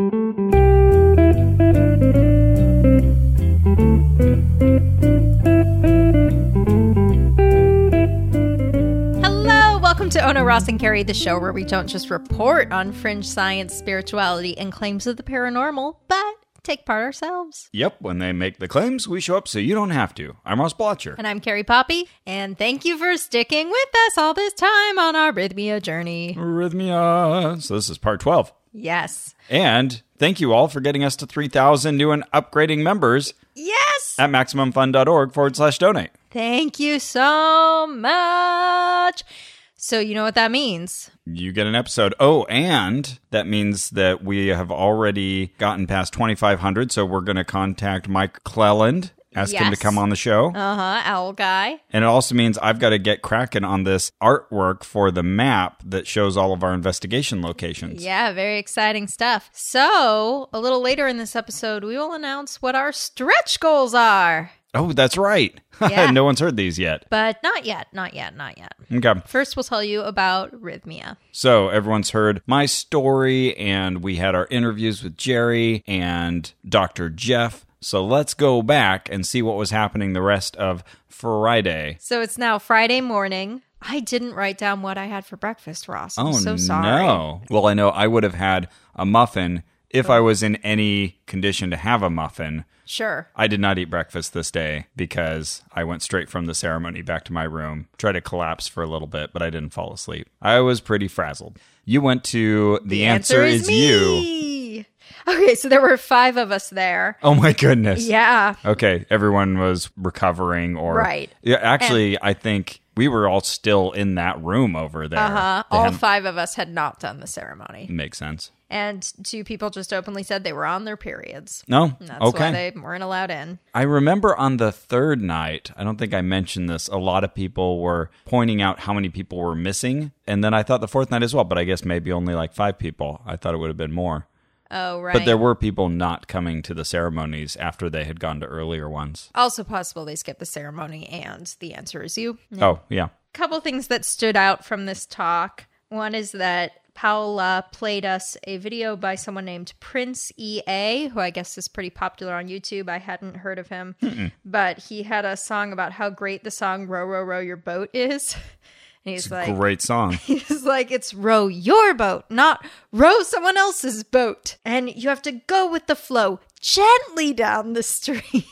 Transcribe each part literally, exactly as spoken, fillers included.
To Ona, Ross, and Carrie, the show where we don't just report on fringe science, spirituality, and claims of the paranormal, but take part ourselves. Yep, when they make the claims, we show up so you don't have to. I'm Ross Blotcher. And I'm Carrie Poppy, and thank you for sticking with us all this time on our Rhythmia journey. Rhythmia. So this is part twelve. Yes. And thank you all for getting us to three thousand new and upgrading members. Yes! At MaximumFun.org forward slash donate. Thank you so much. So you know what that means. You get an episode. Oh, and that means that we have already gotten past twenty-five hundred, so we're going to contact Mike Cleland, ask yes. him to come on the show. Uh-huh, owl guy. And it also means I've got to get cracking on this artwork for the map that shows all of our investigation locations. Yeah, very exciting stuff. So, a little later in this episode, we will announce what our stretch goals are. Oh, that's right. Yeah. No one's heard these yet. But not yet, not yet, not yet. Okay. First, we'll tell you about Rhythmia. So everyone's heard my story, and we had our interviews with Jerry and Doctor Jeff. So let's go back and see what was happening the rest of Friday. So it's now Friday morning. I didn't write down what I had for breakfast, Ross. I'm oh, so sorry. no. Well, I know I would have had a muffin if I was in any condition to have a muffin. Sure. I did not eat breakfast this day because I went straight from the ceremony back to my room, tried to collapse for a little bit, but I didn't fall asleep. I was pretty frazzled. You went to The, the Answer, answer Is, is You. Okay, so there were five of us there. Oh my goodness. Yeah. Okay, everyone was recovering or... Right. Yeah, actually, and I think we were all still in that room over there. Uh-huh. All hadn't... five of us had not done the ceremony. Makes sense. And two people just openly said they were on their periods. No? And that's okay. why they weren't allowed in. I remember on the third night, I don't think I mentioned this, a lot of people were pointing out how many people were missing. And then I thought the fourth night as well, but I guess maybe only like five people. I thought it would have been more. Oh, right. But there were people not coming to the ceremonies after they had gone to earlier ones. Also possible they skipped the ceremony and The Answer Is You. Yeah. Oh, yeah. A couple things that stood out from this talk. One is that Paola played us a video by someone named Prince E A, who I guess is pretty popular on YouTube. I hadn't heard of him. Mm-mm. But he had a song about how great the song Row, Row, Row Your Boat is. And he's it's like, a great song. He's like, it's row your boat, not row someone else's boat. And you have to go with the flow gently down the stream.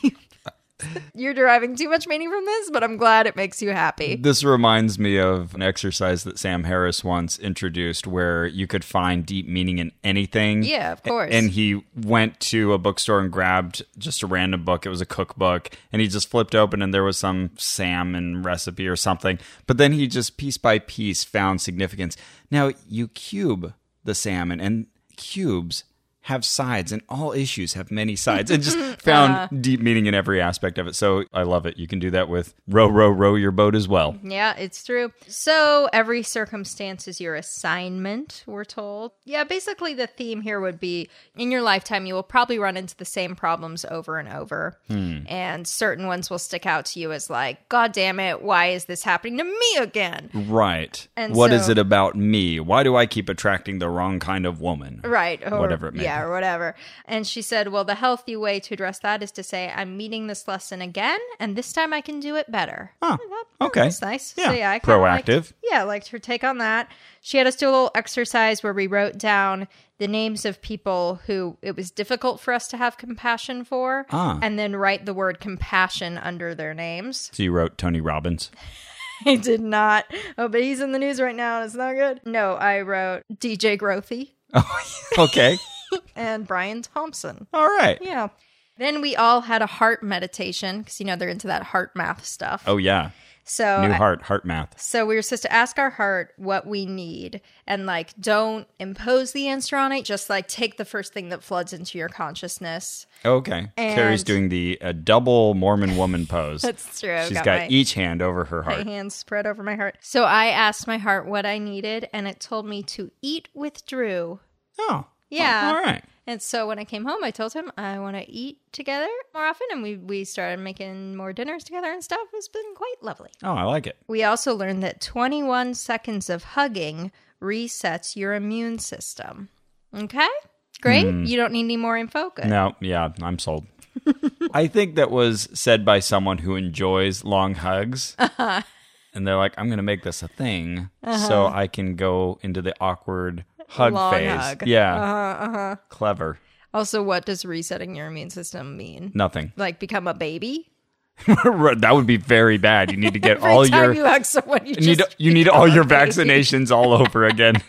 You're deriving too much meaning from this, but I'm glad it makes you happy. This reminds me of an exercise that Sam Harris once introduced where you could find deep meaning in anything. Yeah, of course. And he went to a bookstore and grabbed just a random book. It was a cookbook. And he just flipped open and there was some salmon recipe or something. But then he just piece by piece found significance. Now, you cube the salmon and cubes have sides, and all issues have many sides, and just found uh, deep meaning in every aspect of it. So I love it. You can do that with row, row, row your boat as well. Yeah, it's true. So every circumstance is your assignment, we're told. Yeah, basically the theme here would be, in your lifetime, you will probably run into the same problems over and over. Hmm. And certain ones will stick out to you as like, God damn it, why is this happening to me again? Right. And what so, is it about me? Why do I keep attracting the wrong kind of woman? Right. Or, whatever it may yeah, or whatever. And she said, well, the healthy way to address that is to say, I'm meeting this lesson again, and this time I can do it better. Oh, that, okay. That's nice. Yeah, so, yeah I proactive. Liked, yeah, I liked her take on that. She had us do a little exercise where we wrote down the names of people who it was difficult for us to have compassion for, ah. and then write the word compassion under their names. So you wrote Tony Robbins? I did not. Oh, but he's in the news right now, and it's not good. No, I wrote D J Grothy. Oh, okay. And Brian Thompson. All right. Yeah. Then we all had a heart meditation because, you know, they're into that heart math stuff. Oh, yeah. So New heart, I, heart math. So we were supposed to ask our heart what we need and, like, don't impose the answer on it. Just, like, take the first thing that floods into your consciousness. Okay. And Carrie's doing the uh, double Mormon woman pose. That's true. She's got, got my, each hand over her heart. My hands spread over my heart. So I asked my heart what I needed, and it told me to eat with Drew. Oh. Yeah. Oh, all right. And so when I came home, I told him I want to eat together more often, and we, we started making more dinners together and stuff. It's been quite lovely. Oh, I like it. We also learned that twenty-one seconds of hugging resets your immune system. Okay? Great. Mm. You don't need any more info? Good. No, yeah, I'm sold. I think that was said by someone who enjoys long hugs. Uh-huh. And they're like, I'm going to make this a thing uh-huh. so I can go into the awkward hug long phase. Hug. Yeah. Uh-huh, uh-huh. Clever. Also, what does resetting your immune system mean? Nothing. Like become a baby? That would be very bad. You need to get Every all time your you hug someone, you, you need just you need all your baby. vaccinations all over again.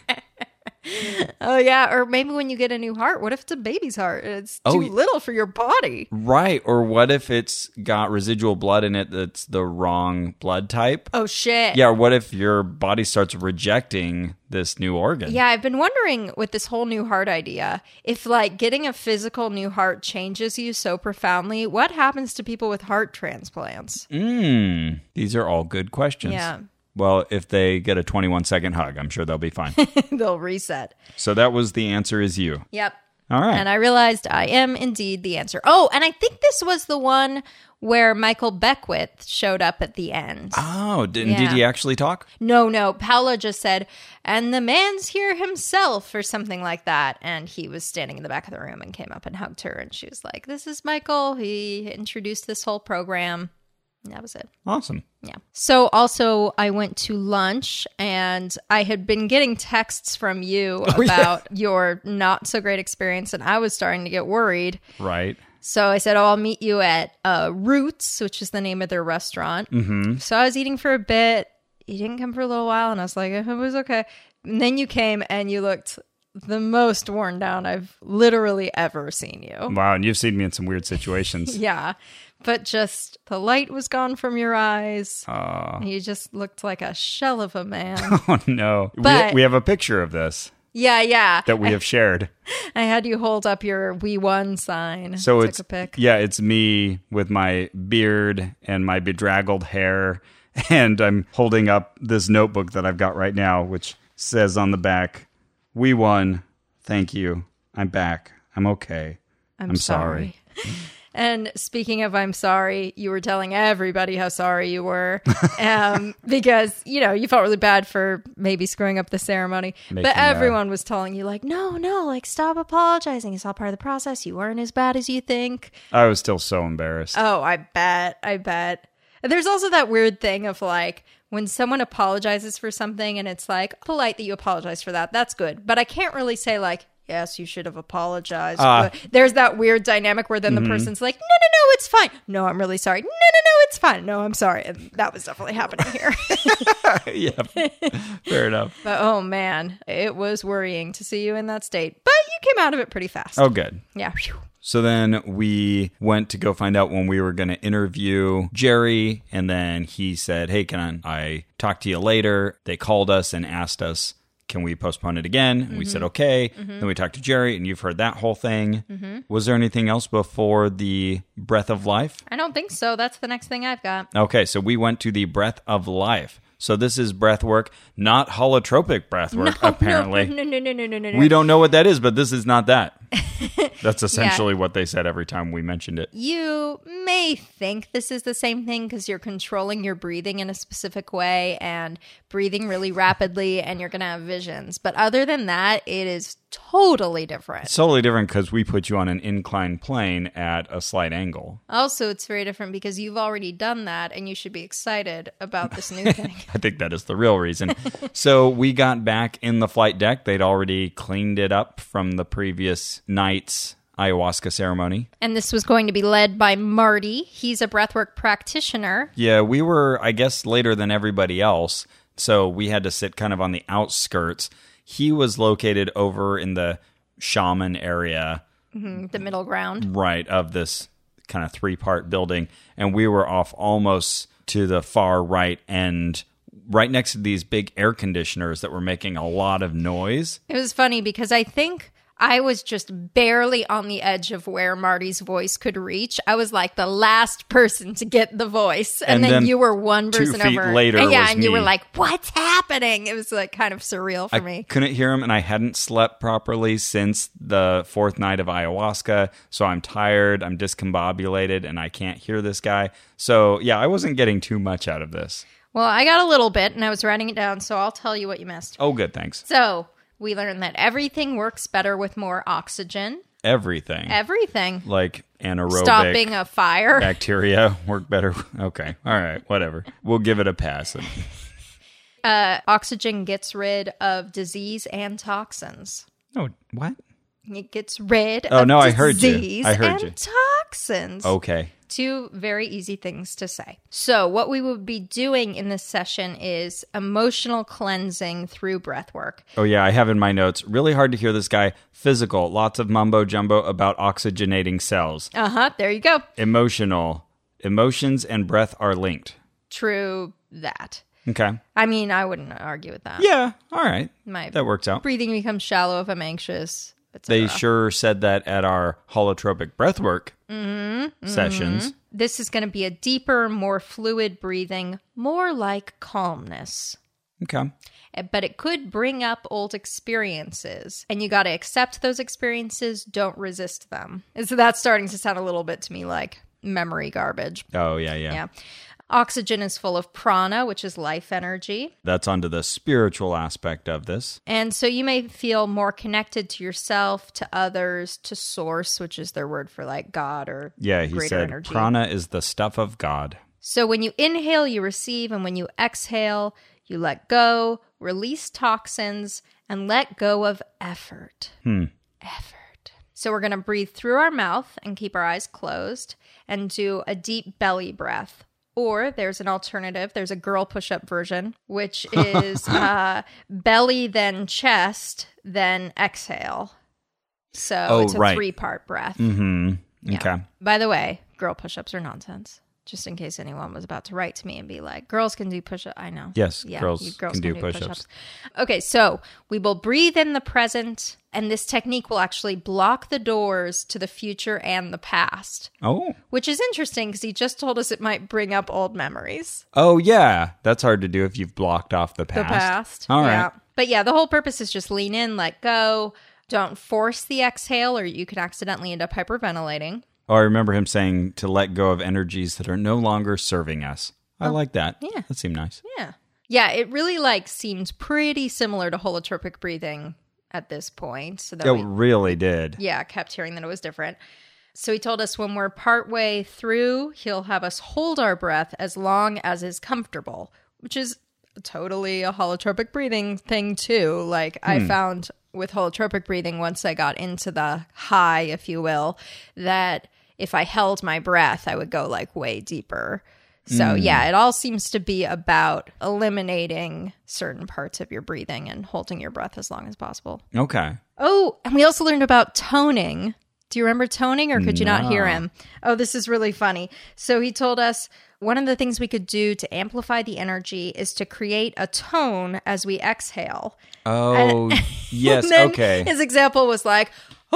Oh yeah, or maybe when you get a new heart, what if it's a baby's heart? It's too oh, little for your body. Right, or what if it's got residual blood in it that's the wrong blood type? Oh shit. Yeah, or what if your body starts rejecting this new organ? Yeah, I've been wondering with this whole new heart idea, if like getting a physical new heart changes you so profoundly, what happens to people with heart transplants? Mm, these are all good questions. Yeah. Well, if they get a twenty-one second hug, I'm sure they'll be fine. They'll reset. So that was the answer is you. Yep. All right. And I realized I am indeed the answer. Oh, and I think this was the one where Michael Beckwith showed up at the end. Oh, did, yeah. did he actually talk? No, no. Paula just said, and the man's here himself or something like that. And he was standing in the back of the room and came up and hugged her. And she was like, this is Michael. He introduced this whole program. And that was it. Awesome. Yeah. So also I went to lunch and I had been getting texts from you oh, about yeah. your not so great experience and I was starting to get worried. Right. So I said, oh, I'll meet you at uh, Roots, which is the name of their restaurant. Mm-hmm. So I was eating for a bit. You didn't come for a little while and I was like, it was okay. And then you came and you looked the most worn down I've literally ever seen you. Wow. And you've seen me in some weird situations. Yeah. But just the light was gone from your eyes. Uh, You just looked like a shell of a man. Oh, no. But, we, we have a picture of this. Yeah, yeah. That we I, have shared. I had you hold up your We Won sign. So Took it's, a pic. yeah, it's me with my beard and my bedraggled hair. And I'm holding up this notebook that I've got right now, which says on the back, we won. Thank you. I'm back. I'm okay. I'm, I'm sorry. sorry. And speaking of I'm sorry, you were telling everybody how sorry you were um, because, you know, you felt really bad for maybe screwing up the ceremony. Making but everyone that. was telling you like, no, no, like stop apologizing. It's all part of the process. You weren't as bad as you think. I was still so embarrassed. Oh, I bet. I bet. And there's also that weird thing of like, when someone apologizes for something and it's like polite that you apologize for that, that's good. But I can't really say like, yes, you should have apologized. Uh, but there's that weird dynamic where then mm-hmm. the person's like, no, no, no, it's fine. No, I'm really sorry. No, no, no, it's fine. No, I'm sorry. And that was definitely happening here. Yeah, fair enough. But oh man, it was worrying to see you in that state. But you came out of it pretty fast. Oh, good. Yeah. So then we went to go find out when we were going to interview Jerry. And then he said, hey, can I talk to you later? They called us and asked us, can we postpone it again? And mm-hmm. we said, okay. Mm-hmm. Then we talked to Jerry and you've heard that whole thing. Mm-hmm. Was there anything else before the Breath of Life? I don't think so. That's the next thing I've got. Okay. So we went to the Breath of Life. So this is breath work, not holotropic breath work, no, apparently. No, no, no, no, no, no, no. We don't know what that is, but this is not that. That's essentially yeah. what they said every time we mentioned it. You may think this is the same thing because you're controlling your breathing in a specific way and breathing really rapidly and you're going to have visions. But other than that, it is totally different. It's totally different because we put you on an inclined plane at a slight angle. Also, it's very different because you've already done that and you should be excited about this new thing. I think that is the real reason. So we got back in the flight deck. They'd already cleaned it up from the previous night's ayahuasca ceremony. And this was going to be led by Marty. He's a breathwork practitioner. Yeah, we were, I guess, later than everybody else. So we had to sit kind of on the outskirts. He was located over in the shaman area. Mm-hmm, the middle ground. Right, of this kind of three-part building. And we were off almost to the far right end, right next to these big air conditioners that were making a lot of noise. It was funny because I think I was just barely on the edge of where Marty's voice could reach. I was like the last person to get the voice. And, and then, then you were one person two feet over. later and yeah, was and me. You were like, what's happening? It was like kind of surreal for I me. Couldn't hear him, and I hadn't slept properly since the fourth night of ayahuasca. So I'm tired, I'm discombobulated, and I can't hear this guy. So yeah, I wasn't getting too much out of this. Well, I got a little bit, and I was writing it down, so I'll tell you what you missed. Oh, good, thanks. So We learned that everything works better with more oxygen. Everything. Everything. Like anaerobic. Stopping a fire. Bacteria work better. Okay. All right. Whatever. We'll give it a pass. Uh, oxygen gets rid of disease and toxins. Oh, what? It gets rid oh, of no, disease I heard you. I heard and you. toxins. Okay. Two very easy things to say. So what we will be doing in this session is emotional cleansing through breath work. Oh, yeah, I have in my notes. Really hard to hear this guy. Physical. Lots of mumbo jumbo about oxygenating cells. Uh-huh. There you go. Emotional. Emotions and breath are linked. True that. Okay. I mean, I wouldn't argue with that. Yeah. All right. My that works out. Breathing becomes shallow if I'm anxious. They sure said that at our holotropic breathwork mm-hmm, sessions. Mm-hmm. This is going to be a deeper, more fluid breathing, more like calmness. Okay. But it could bring up old experiences, and you got to accept those experiences. Don't resist them. And so that's starting to sound a little bit to me like memory garbage. Oh, yeah, yeah. Yeah. Oxygen is full of prana, which is life energy. That's onto the spiritual aspect of this. And so you may feel more connected to yourself, to others, to source, which is their word for like God or yeah, he greater said, energy. Prana is the stuff of God. So when you inhale, you receive, and when you exhale, you let go, release toxins, and let go of effort. Hmm. Effort. So we're going to breathe through our mouth and keep our eyes closed and do a deep belly breath. Or there's an alternative. There's a girl push-up version, which is uh, belly, then chest, then exhale. So oh, it's a right. three-part breath. Mm-hmm. Yeah. Okay. By the way, girl push-ups are nonsense. Just in case anyone was about to write to me and be like, girls can do push-ups. I know. Yes, yeah, girls, you girls can, can, do, do push-ups. push-ups. Okay, so we will breathe in the present, and this technique will actually block the doors to the future and the past. Oh. Which is interesting because he just told us it might bring up old memories. Oh, yeah. That's hard to do if you've blocked off the past. The past. All yeah. right. But yeah, the whole purpose is just lean in, let go. Don't force the exhale or you can accidentally end up hyperventilating. Oh, I remember him saying to let go of energies that are no longer serving us. I oh, like that. Yeah. That seemed nice. Yeah. Yeah, it really like seemed pretty similar to holotropic breathing at this point. So that It we, really did. Yeah, kept hearing that it was different. So he told us when we're partway through, he'll have us hold our breath as long as is comfortable, which is totally a holotropic breathing thing too. Like hmm. I found with holotropic breathing, once I got into the high, if you will, that if I held my breath, I would go like way deeper. So mm. yeah, it all seems to be about eliminating certain parts of your breathing and holding your breath as long as possible. Okay. Oh, and we also learned about toning. Do you remember toning or could you no. not hear him? Oh, this is really funny. So he told us one of the things we could do to amplify the energy is to create a tone as we exhale. Oh, and, yes, and then okay. His example was like,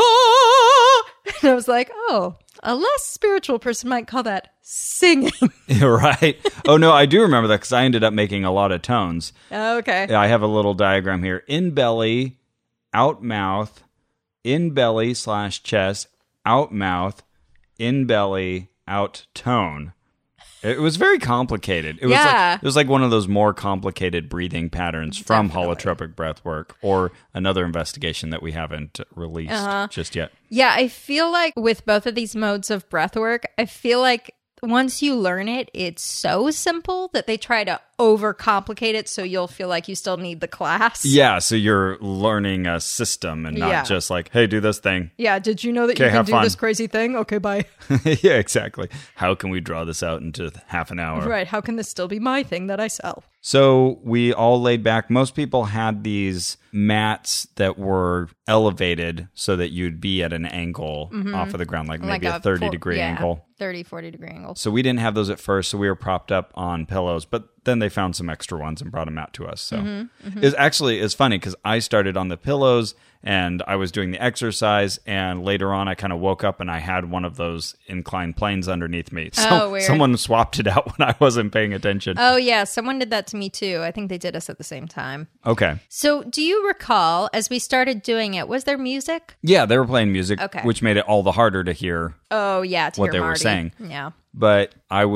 oh, and I was like, oh, a less spiritual person might call that singing. Right. Oh, no, I do remember that because I ended up making a lot of tones. Okay. I have a little diagram here. In belly, out mouth, in belly slash chest, out mouth, in belly, out tone. It was very complicated. It was yeah. like it was like one of those more complicated breathing patterns from Definitely. holotropic breath work or another investigation that we haven't released uh-huh. just yet. Yeah, I feel like with both of these modes of breath work, I feel like once you learn it, it's so simple that they try to overcomplicate it so you'll feel like you still need the class. Yeah, so you're learning a system and not yeah. just like, hey, do this thing. Yeah, did you know that you can do fun. this crazy thing? Okay, bye. Yeah, exactly. How can we draw this out into half an hour? Right, how can this still be my thing that I sell? So we all laid back. Most people had these mats that were elevated so that you'd be at an angle mm-hmm. off of the ground, like, like maybe a thirty degree yeah, angle. thirty, forty degree angle. So we didn't have those at first, so we were propped up on pillows, but then they found some extra ones and brought them out to us. So mm-hmm, mm-hmm. it's actually, it's funny because I started on the pillows and I was doing the exercise, and later on I kind of woke up and I had one of those inclined planes underneath me. So oh, weird. Someone swapped it out when I wasn't paying attention. Oh yeah, someone did that to me too. I think they did us at the same time. Okay. So do you recall, as we started doing it, was there music? Yeah, they were playing music, okay. which made it all the harder to hear Oh yeah, to what hear they Marty. were saying. Yeah. But I was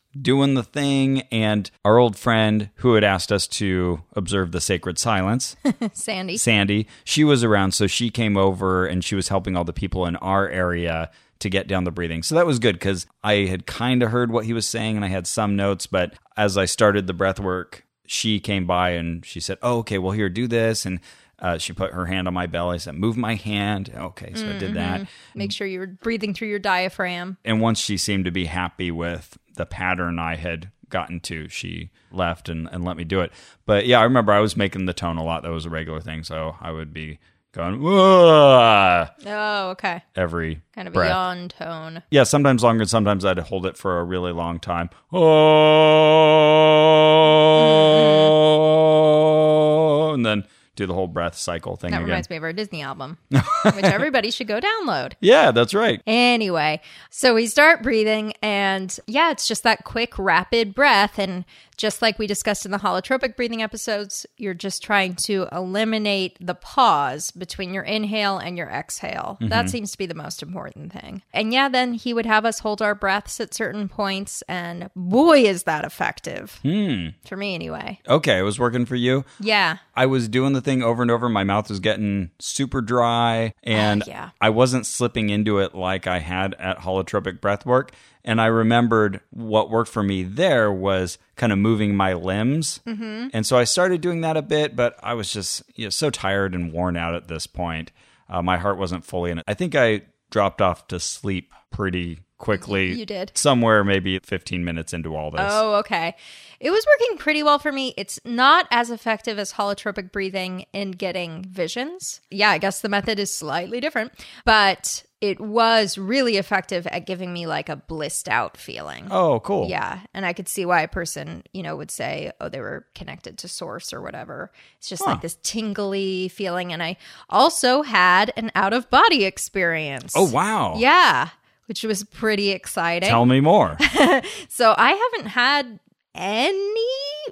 doing the thing, and our old friend who had asked us to observe the sacred silence, Sandy. Sandy, she was around, so she came over and she was helping all the people in our area to get down the breathing. So that was good because I had kind of heard what he was saying and I had some notes, but as I started the breath work, she came by and she said, oh, okay, well, here, do this. And uh, she put her hand on my belly. I said, move my hand. Okay, so mm-hmm. I did that. Make sure you were breathing through your diaphragm. And once she seemed to be happy with the pattern I had gotten to, she left and, and let me do it. But yeah, I remember I was making the tone a lot. That was a regular thing. So I would be going, whoa. Oh, okay. Every kind of breath. a yawn tone. Yeah, sometimes longer, and sometimes I'd hold it for a really long time. Oh, mm-hmm. And then do the whole breath cycle thing that again. That reminds me of our Disney album, which everybody should go download. Yeah, that's right. Anyway, so we start breathing, and yeah, it's just that quick, rapid breath. And just like we discussed in the holotropic breathing episodes, you're just trying to eliminate the pause between your inhale and your exhale. Mm-hmm. That seems to be the most important thing. And yeah, then he would have us hold our breaths at certain points, and boy, is that effective. Hmm. For me, anyway. Okay, it was working for you? Yeah. I was doing the thing over and over. My mouth was getting super dry, and uh, yeah. I wasn't slipping into it like I had at holotropic breath work. And I remembered what worked for me there was kind of moving my limbs. Mm-hmm. And so I started doing that a bit, but I was just you know, so tired and worn out at this point. Uh, my heart wasn't fully in it. I think I dropped off to sleep pretty quickly. You did. Somewhere maybe fifteen minutes into all this. Oh, okay. It was working pretty well for me. It's not as effective as holotropic breathing in getting visions. Yeah, I guess the method is slightly different, but it was really effective at giving me like a blissed out feeling. Oh, cool. Yeah. And I could see why a person, you know, would say, oh, they were connected to source or whatever. It's just huh. like this tingly feeling. And I also had an out of body experience. Oh, wow. Yeah. Which was pretty exciting. Tell me more. So I haven't had any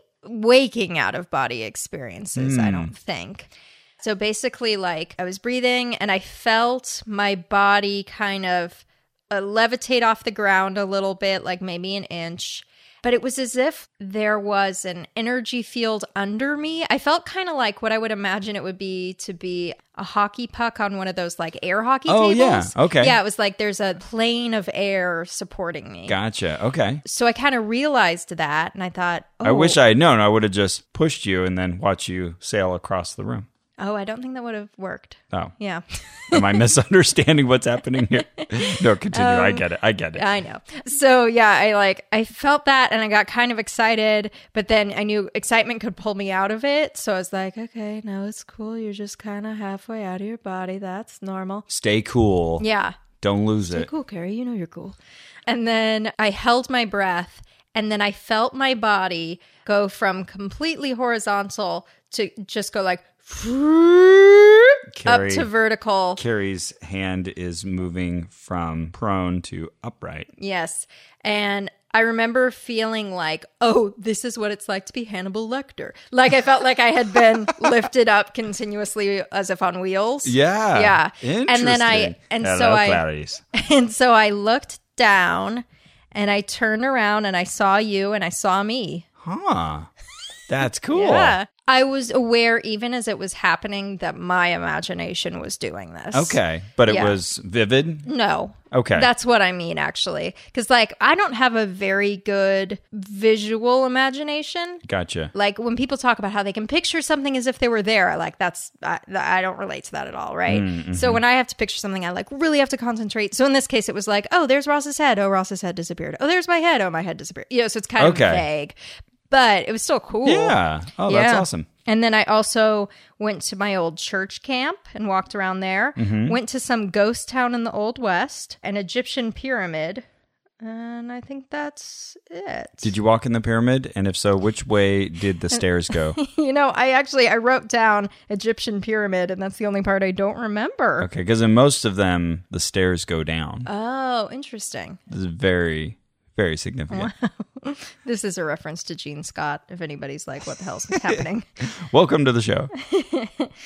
waking out of body experiences, mm. I don't think. So basically, like, I was breathing and I felt my body kind of uh, levitate off the ground a little bit, like maybe an inch. But it was as if there was an energy field under me. I felt kind of like what I would imagine it would be to be a hockey puck on one of those like air hockey oh, tables. Yeah. Okay. Yeah, it was like there's a plane of air supporting me. Gotcha. Okay. So I kind of realized that and I thought, oh. I wish I had known. I would have just pushed you and then watched you sail across the room. Oh, I don't think that would have worked. Oh. Yeah. Am I misunderstanding what's happening here? No, continue. Um, I get it. I get it. I know. So yeah, I like, I felt that and I got kind of excited, but then I knew excitement could pull me out of it. So I was like, okay, no, it's cool. You're just kind of halfway out of your body. That's normal. Stay cool. Yeah. Don't lose Stay it. cool, Carrie. You know you're cool. And then I held my breath and then I felt my body go from completely horizontal to just go like, Carrie, up to vertical. Carrie's hand is moving from prone to upright. Yes. And I remember feeling like, oh, this is what it's like to be Hannibal Lecter. Like I felt like I had been lifted up continuously as if on wheels. Yeah. Yeah. Interesting. And then I and Hello, so I Clarice. and so I looked down and I turned around and I saw you and I saw me. Huh. That's cool. Yeah. I was aware, even as it was happening, that my imagination was doing this. Okay. But it Yeah. was vivid? No. Okay. That's what I mean, actually. Because, like, I don't have a very good visual imagination. Gotcha. Like, when people talk about how they can picture something as if they were there, like, that's, I, I don't relate to that at all, right? Mm-hmm. So when I have to picture something, I, like, really have to concentrate. So in this case, it was like, oh, there's Ross's head. Oh, Ross's head disappeared. Oh, there's my head. Oh, my head disappeared. You know, so it's kind Okay. of vague. But it was still cool. Yeah. Oh, that's Yeah. awesome. And then I also went to my old church camp and walked around there. Mm-hmm. Went to some ghost town in the Old West, an Egyptian pyramid. And I think that's it. Did you walk in the pyramid? And if so, which way did the stairs go? You know, I actually, I wrote down Egyptian pyramid, and that's the only part I don't remember. Okay, because in most of them, the stairs go down. Oh, interesting. This is very, very significant. This is a reference to Gene Scott, if anybody's like, what the hell's happening? Welcome to the show.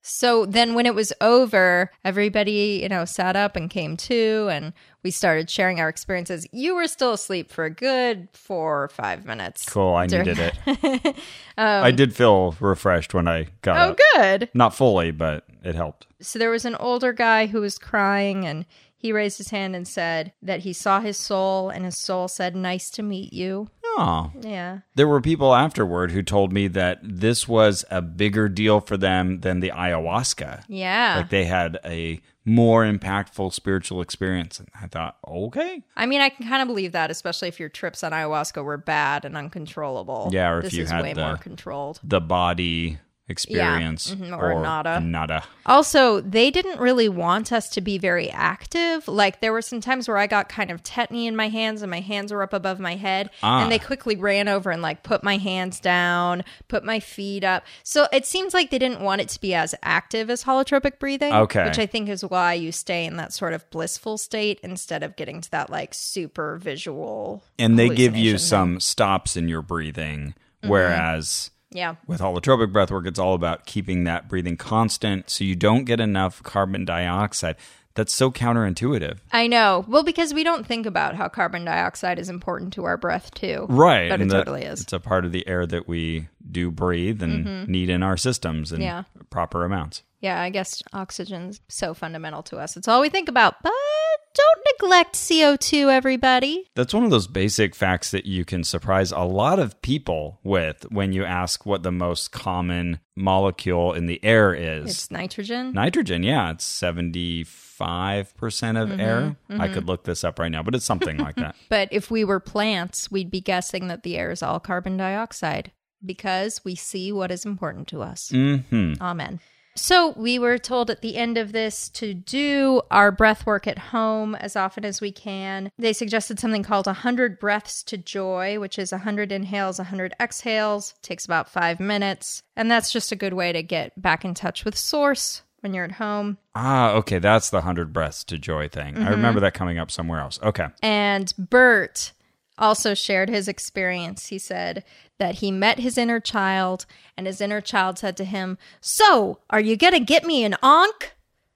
So then when it was over, everybody, you know, sat up and came to, and we started sharing our experiences. You were still asleep for a good four or five minutes. Cool. I during- needed it. um, I did feel refreshed when I got Oh, up. good. Not fully, but it helped. So there was an older guy who was crying, and he raised his hand and said that he saw his soul, and his soul said, "Nice to meet you." Oh. Yeah. There were people afterward who told me that this was a bigger deal for them than the ayahuasca. Yeah. Like they had a more impactful spiritual experience. And I thought, okay. I mean, I can kind of believe that, especially if your trips on ayahuasca were bad and uncontrollable. Yeah, or if this you is had way the- more controlled. The body experience. Yeah, mhm, or nada. Nada. Also, they didn't really want us to be very active. Like, there were some times where I got kind of tetany in my hands and my hands were up above my head. Ah. And they quickly ran over and, like, put my hands down, put my feet up. So it seems like they didn't want it to be as active as holotropic breathing. Okay. Which I think is why you stay in that sort of blissful state instead of getting to that, like, super visual And they give you hallucination some stops in your breathing, whereas... Yeah. With holotropic breathwork, it's all about keeping that breathing constant so you don't get enough carbon dioxide. That's so counterintuitive. I know. Well, because we don't think about how carbon dioxide is important to our breath, too. Right. But and it that totally is. It's a part of the air that we do breathe and need in our systems in Yeah. proper amounts. Yeah, I guess oxygen's so fundamental to us. It's all we think about. But don't neglect C O two, everybody. That's one of those basic facts that you can surprise a lot of people with when you ask what the most common molecule in the air is. It's nitrogen. Nitrogen, yeah. It's seventy-five percent of air. I could look this up right now, but it's something like that. But if we were plants, we'd be guessing that the air is all carbon dioxide because we see what is important to us. hmm Amen. So we were told at the end of this to do our breath work at home as often as we can. They suggested something called one hundred breaths to joy, which is one hundred inhales, one hundred exhales. Takes about five minutes. And that's just a good way to get back in touch with source when you're at home. Ah, okay. That's the one hundred breaths to joy thing. I remember that coming up somewhere else. Okay. And Bert also shared his experience. He said that he met his inner child, and his inner child said to him, "So, are you going to get me an Ankh?"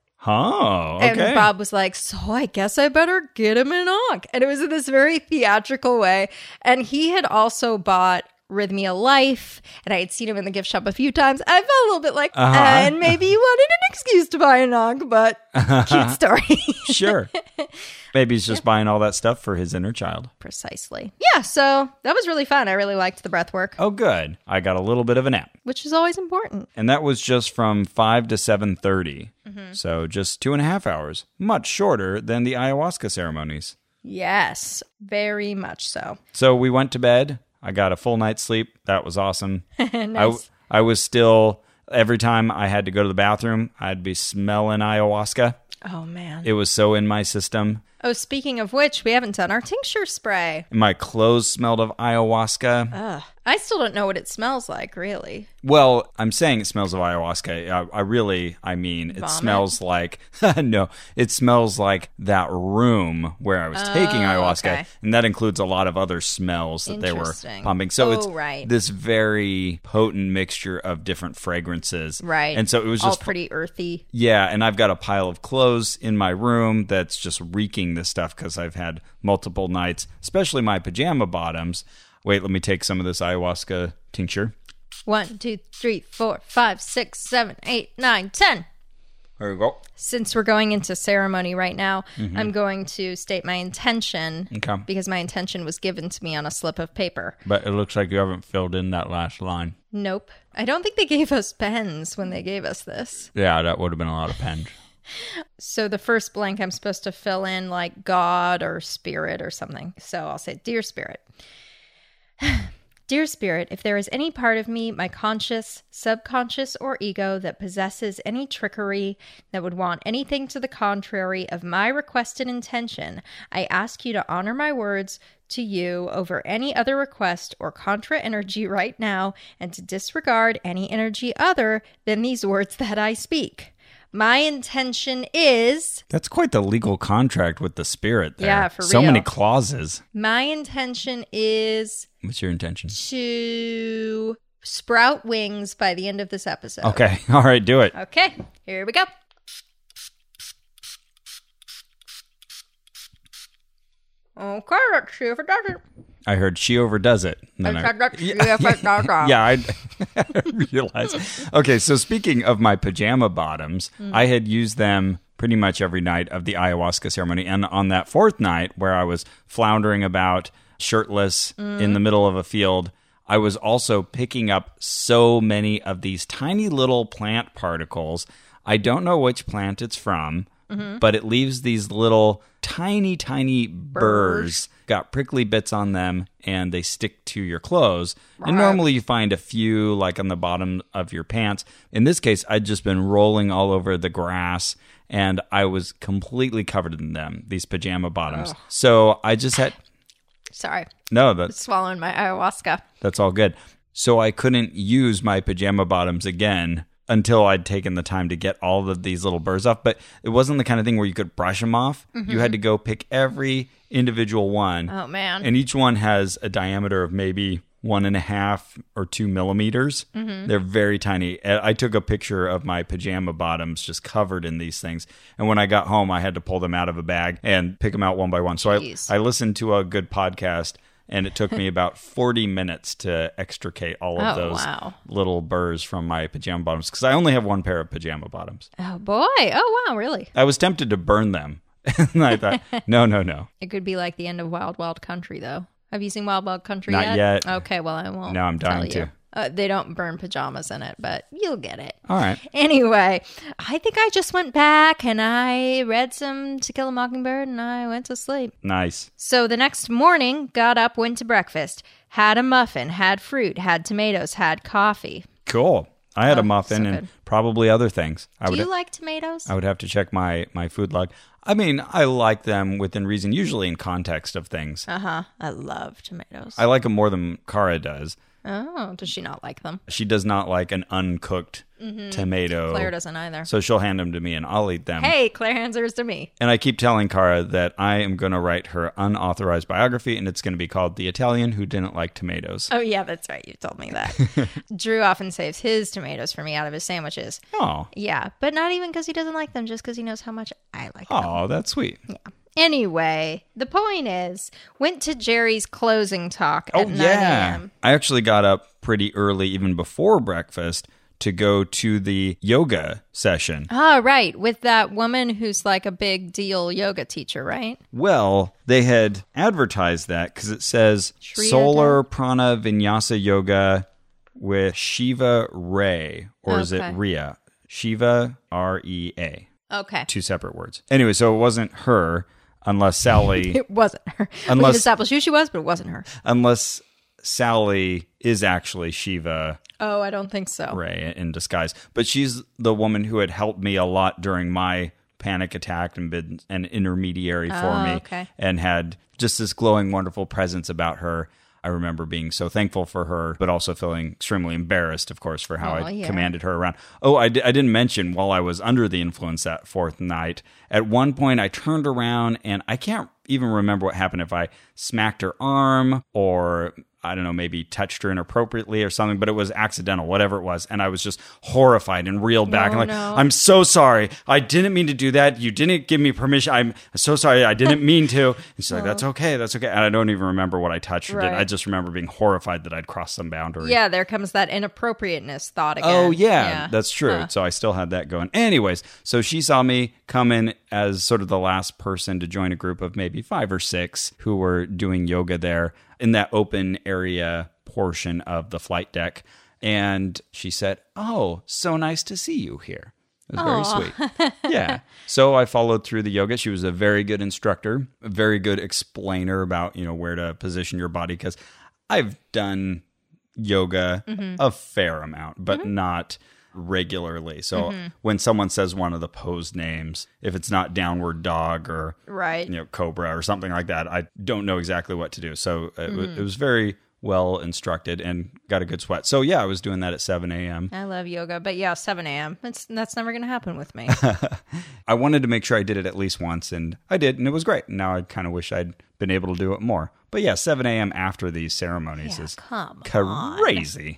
Oh, okay. And Bob was like, "So I guess I better get him an Ankh." And it was in this very theatrical way. And he had also bought Rhythmia Life, and I had seen him in the gift shop a few times. I felt a little bit like, Uh-huh. and maybe he wanted an excuse to buy an Ankh, but cute story. Sure. Maybe he's just buying all that stuff for his inner child. Precisely. Yeah, so that was really fun. I really liked the breath work, Oh, good. I got a little bit of a nap. which is always important. And that was just from five to seven thirty. So just two and a half hours. Much shorter than the ayahuasca ceremonies. Yes, very much so. So we went to bed. I got a full night's sleep. That was awesome. Nice. I, I was still, every time I had to go to the bathroom, I'd be smelling ayahuasca. Oh, man. It was so in my system. Oh, speaking of which, we haven't done our tincture spray. My clothes smelled of ayahuasca. Ugh. I still don't know what it smells like, really. Well, I'm saying it smells of ayahuasca. I, I really, I mean, it Vomit? smells like, no, it smells like that room where I was taking ayahuasca. okay. And that includes a lot of other smells that they were Interesting. pumping. So Oh, it's right. this very potent mixture of different fragrances. Right. And so it was all just, pretty earthy. yeah. And I've got a pile of clothes in my room that's just reeking this stuff because I've had multiple nights, especially my pajama bottoms. Wait, let me take some of this ayahuasca tincture. One, two, three, four, five, six, seven, eight, nine, ten. There you go. Since we're going into ceremony right now, I'm going to state my intention Okay. because my intention was given to me on a slip of paper. But it looks like you haven't filled in that last line. Nope. I don't think they gave us pens when they gave us this. Yeah, that would have been a lot of pens. So the first blank I'm supposed to fill in like God or Spirit or something. So I'll say, Dear Spirit. Dear Spirit, if there is any part of me, my conscious, subconscious, or ego that possesses any trickery that would want anything to the contrary of my requested intention, I ask you to honor my words to you over any other request or contra energy right now and to disregard any energy other than these words that I speak. My intention is... That's quite the legal contract with the spirit there. Yeah, for So real. many clauses. My intention is... What's your intention? to sprout wings by the end of this episode. Okay. All right. Do it. Okay. Here we go. Okay, let's see if it does it. I heard she overdoes it. No, no. Yeah, Yeah, I realize. Okay, so speaking of my pajama bottoms, mm. I had used them pretty much every night of the ayahuasca ceremony. And on that fourth night, where I was floundering about shirtless mm. in the middle of a field, I was also picking up so many of these tiny little plant particles. I don't know which plant it's from, mm-hmm. but it leaves these little tiny, tiny burrs. burrs. Got prickly bits on them, and they stick to your clothes. Right. And normally you find a few like on the bottom of your pants. In this case, I'd just been rolling all over the grass, and I was completely covered in them, these pajama bottoms. Oh. So I just had... Sorry. No, that's... Swallowing my ayahuasca. That's all good. So I couldn't use my pajama bottoms again until I'd taken the time to get all of these little burrs off. But it wasn't the kind of thing where you could brush them off. Mm-hmm. You had to go pick every individual one. Oh, man. And each one has a diameter of maybe one and a half or two millimeters. Mm-hmm. They're very tiny. I took a picture of my pajama bottoms just covered in these things. And when I got home, I had to pull them out of a bag and pick them out one by one. So I, I listened to a good podcast, and it took me about forty minutes to extricate all of oh, those wow. little burrs from my pajama bottoms, because I only have one pair of pajama bottoms. Oh, boy. Oh, wow, really? I was tempted to burn them. And I thought, no, no, no. It could be like the end of Wild Wild Country, though. Have you seen Wild Wild Country Not yet? yet. Okay, well, I won't. No, I'm dying tell you. to. Uh, they don't burn pajamas in it, but you'll get it. All right. Anyway, I think I just went back and I read some To Kill a Mockingbird and I went to sleep. Nice. So the next morning, got up, went to breakfast, had a muffin, had fruit, had tomatoes, had coffee. Cool. I had oh, a muffin so and good. probably other things. I Do would you ha- like tomatoes? I would have to check my, my food log. I mean, I like them within reason, usually in context of things. Uh-huh. I love tomatoes. I like them more than Cara does. Oh, does she not like them? She does not like an uncooked mm-hmm. tomato. Claire doesn't either. So she'll hand them to me and I'll eat them. Hey, Claire hands hers to me. And I keep telling Cara that I am going to write her unauthorized biography, and it's going to be called The Italian Who Didn't Like Tomatoes. Oh, yeah, that's right. You told me that. Drew often saves his tomatoes for me out of his sandwiches. Oh. Yeah, but not even because he doesn't like them, just because he knows how much I like them. Oh, that's sweet. Yeah. Anyway, the point is, went to Jerry's closing talk at oh, nine yeah. a.m. I actually got up pretty early, even before breakfast, to go to the yoga session. Oh, right. With that woman who's like a big deal yoga teacher, right? Well, they had advertised that because it says Shriya Solar Dev? Prana Vinyasa Yoga with Shiva Ray, or okay. is it Ria? Shiva, R E A. Okay. Two separate words. Anyway, so it wasn't her. Unless Sally... it wasn't her. Unless, we can establish who she was, but it wasn't her. Unless Sally is actually Shiva... Oh, I don't think so. Ray in disguise. But she's the woman who had helped me a lot during my panic attack and been an intermediary for oh, me. Okay. And had just this glowing, wonderful presence about her. I remember being so thankful for her, but also feeling extremely embarrassed, of course, for how oh, I yeah. commanded her around. Oh, I, d- I didn't mention while I was under the influence that fourth night, at one point I turned around and I can't even remember what happened, if I smacked her arm or... I don't know, maybe touched her inappropriately or something, but it was accidental, whatever it was. And I was just horrified and reeled back. No, and like, no. I'm so sorry. I didn't mean to do that. You didn't give me permission. I'm so sorry. I didn't mean to. And she's like, that's okay. That's okay. And I don't even remember what I touched or right. did. I just remember being horrified that I'd crossed some boundary. Yeah, there comes that inappropriateness thought again. Oh, yeah, yeah. that's true. Huh. So I still had that going. Anyways, so she saw me come in as sort of the last person to join a group of maybe five or six who were doing yoga there in that open area portion of the flight deck. And she said, oh, so nice to see you here. It was Aww. very sweet. Yeah. So I followed through the yoga. She was a very good instructor, a very good explainer about, you know, where to position your body. Because I've done yoga mm-hmm. a fair amount, but mm-hmm. not regularly. So mm-hmm. when someone says one of the pose names, if it's not downward dog or right. you know, cobra or something like that, I don't know exactly what to do. So it, mm-hmm. w- it was very well instructed and got a good sweat. So yeah, I was doing that at seven a.m. I love yoga, but yeah, seven a.m. That's that's never going to happen with me. I wanted to make sure I did it at least once, and I did, and it was great. Now I kind of wish I'd been able to do it more. But yeah, seven a.m. after these ceremonies yeah, is come crazy. on.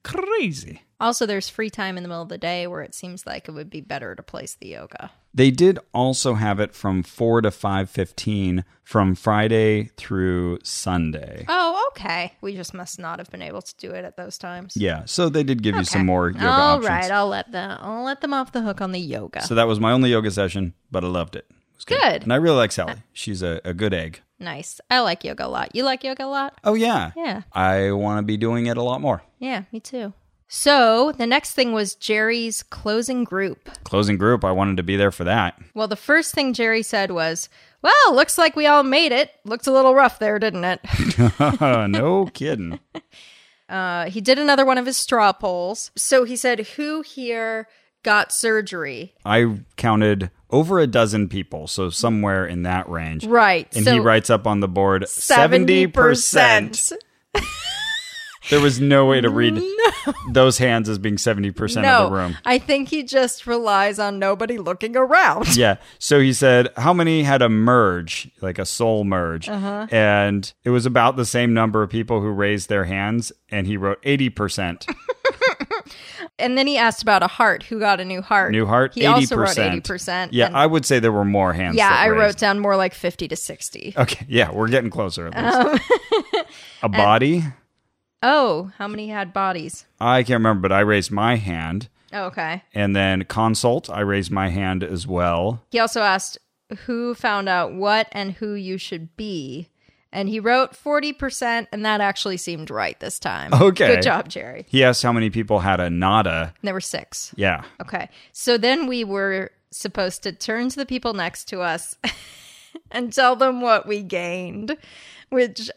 Crazy. Also, there's free time in the middle of the day where it seems like it would be better to place the yoga. They did also have it from four to five fifteen from Friday through Sunday. Oh, okay. We just must not have been able to do it at those times. Yeah, so they did give you Okay. some more yoga All options. right, I'll let them. I'll let them off the hook on the yoga. So that was my only yoga session, but I loved it. It was Good. And I really like Sally. She's a, a good egg. Nice. I like yoga a lot. You like yoga a lot? Oh, yeah. Yeah. I want to be doing it a lot more. Yeah, me too. So the next thing was Jerry's closing group. Closing group, I wanted to be there for that. Well, the first thing Jerry said was, well, looks like we all made it. Looked a little rough there, didn't it? No kidding. Uh, he did another one of his straw polls. So he said, who here got surgery? I counted over a dozen people, so somewhere in that range. Right. And so he writes up on the board seventy seventy percent. There was no way to read No. those hands as being seventy percent no, of the room. I think he just relies on nobody looking around. Yeah. So he said, how many had a merge, like a soul merge? Uh-huh. And it was about the same number of people who raised their hands, and he wrote eighty percent. And then he asked about a heart. Who got a new heart? New heart, He eighty percent. also wrote eighty percent. Yeah, and- I would say there were more hands. yeah, that I raised. wrote down more like fifty to sixty. Okay, yeah, we're getting closer at least. Um, a body? Oh, how many had bodies? I can't remember, but I raised my hand. Oh, okay. And then consult, I raised my hand as well. He also asked who found out what and who you should be. And he wrote forty percent, and that actually seemed right this time. Okay. Good job, Jerry. He asked how many people had a nada. There were six. Yeah. Okay. So then we were supposed to turn to the people next to us and tell them what we gained, which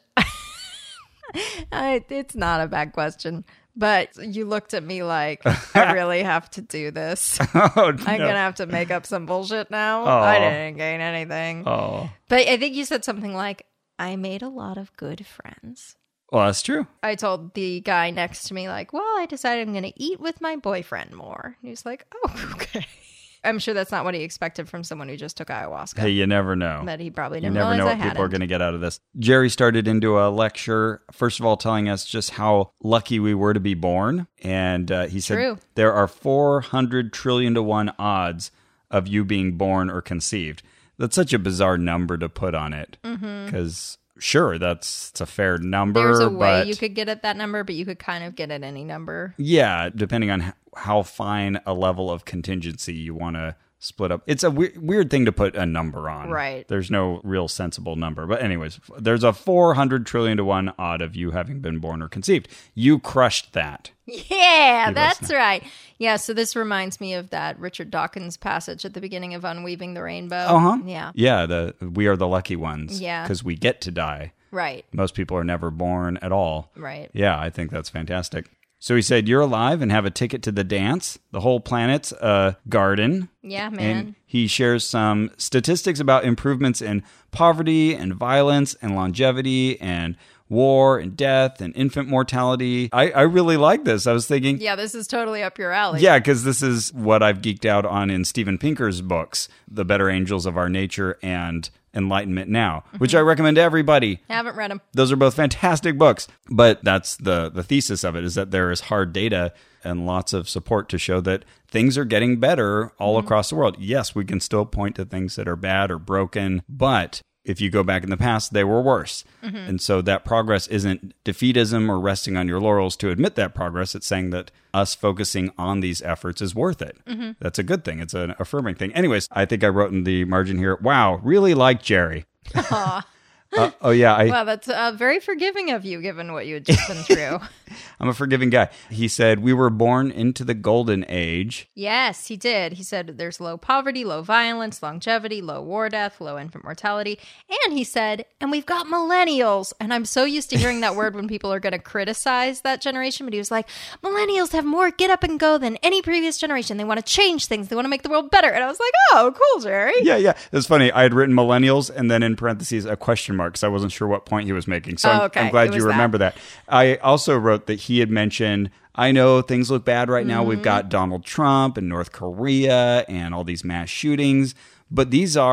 I, it's not a bad question. But you looked at me like, I really have to do this. Oh, no. I'm going to have to make up some bullshit now. Oh. I didn't gain anything. Oh. But I think you said something like, I made a lot of good friends. Well, that's true. I told the guy next to me, like, well, I decided I'm going to eat with my boyfriend more. And he was like, oh, okay. I'm sure that's not what he expected from someone who just took ayahuasca. Hey, you never know. But he probably You didn't never realize know I what people hadn't. are going to get out of this. Jerry started into a lecture, first of all, telling us just how lucky we were to be born. And uh, he said True. there are four hundred trillion to one odds of you being born or conceived. That's such a bizarre number to put on it. Because, sure, that's it's a fair number. There's a way but you could get at that number, but you could kind of get at any number. yeah, depending on h- how fine a level of contingency you want to split up. It's a we- weird thing to put a number on. Right. There's no real sensible number. But anyways, there's a four hundred trillion to one odd of you having been born or conceived. You crushed that. Yeah, Give us that's right. Yeah, so this reminds me of that Richard Dawkins passage at the beginning of Unweaving the Rainbow. Uh-huh. Yeah, Yeah, the we are the lucky ones. Yeah. Because we get to die. right, Most people are never born at all. right. Yeah, I think that's fantastic. So he said, you're alive and have a ticket to the dance. The whole planet's a garden. Yeah, man. And he shares some statistics about improvements in poverty and violence and longevity and war and death and infant mortality. I, I really like this. I was thinking, Yeah, this is totally up your alley. yeah, because this is what I've geeked out on in Steven Pinker's books, The Better Angels of Our Nature and Enlightenment Now, which I recommend to everybody. Haven't read them. Those are both fantastic books. But that's the, the thesis of it, is that there is hard data and lots of support to show that things are getting better all across the world. Yes, we can still point to things that are bad or broken, but if you go back in the past, they were worse. And so that progress isn't defeatism or resting on your laurels to admit that progress. It's saying that us focusing on these efforts is worth it. That's a good thing. It's an affirming thing. Anyways, I think I wrote in the margin here, wow, really like Jerry. Aw. Uh, oh, yeah. I, Wow, that's uh, very forgiving of you, given what you had just been through. I'm a forgiving guy. He said, we were born into the golden age. Yes, he did. He said there's low poverty, low violence, longevity, low war death, low infant mortality. And he said, and we've got millennials. And I'm so used to hearing that word when people are going to criticize that generation. But he was like, millennials have more get up and go than any previous generation. They want to change things. They want to make the world better. And I was like, oh, cool, Jerry. Yeah, yeah. It's funny. I had written millennials and then in parentheses a question mark because I wasn't sure what point he was making. So Oh, I'm- okay. I'm It glad was you that. remember that. I also wrote that he had mentioned, I know things look bad right now. Mm-hmm. We've got Donald Trump and North Korea and all these mass shootings, but these are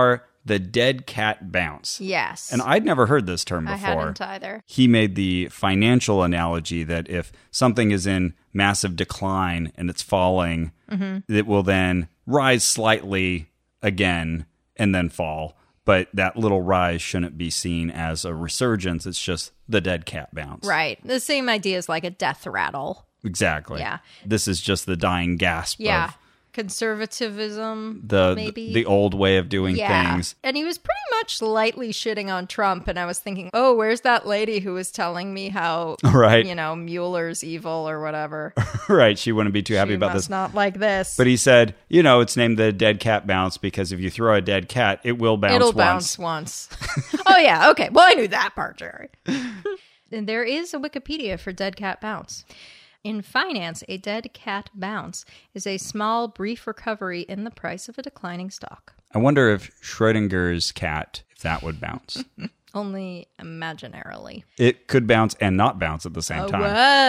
the dead cat bounce. Yes. And I'd never heard this term before. I hadn't either. He made the financial analogy that if something is in massive decline and it's falling, mm-hmm. it will then rise slightly again and then fall. But that little rise shouldn't be seen as a resurgence. It's just the dead cat bounce. Right. The same idea as like a death rattle. Exactly. Yeah. This is just the dying gasp Yeah. of conservatism, the, maybe. the old way of doing yeah. things. And he was pretty much lightly shitting on Trump. And I was thinking, oh, where's that lady who was telling me how, right. you know, Mueller's evil or whatever? Right. She wouldn't be too happy she about must this. Not like this. But he said, you know, it's named the dead cat bounce because if you throw a dead cat, it will bounce It'll once. bounce once. Oh, yeah. Okay. Well, I knew that part, Jerry. And there is a Wikipedia for dead cat bounce. In finance, a dead cat bounce is a small, brief recovery in the price of a declining stock. I wonder if Schrodinger's cat, if that would bounce. Only imaginarily. It could bounce and not bounce at the same Oh, time.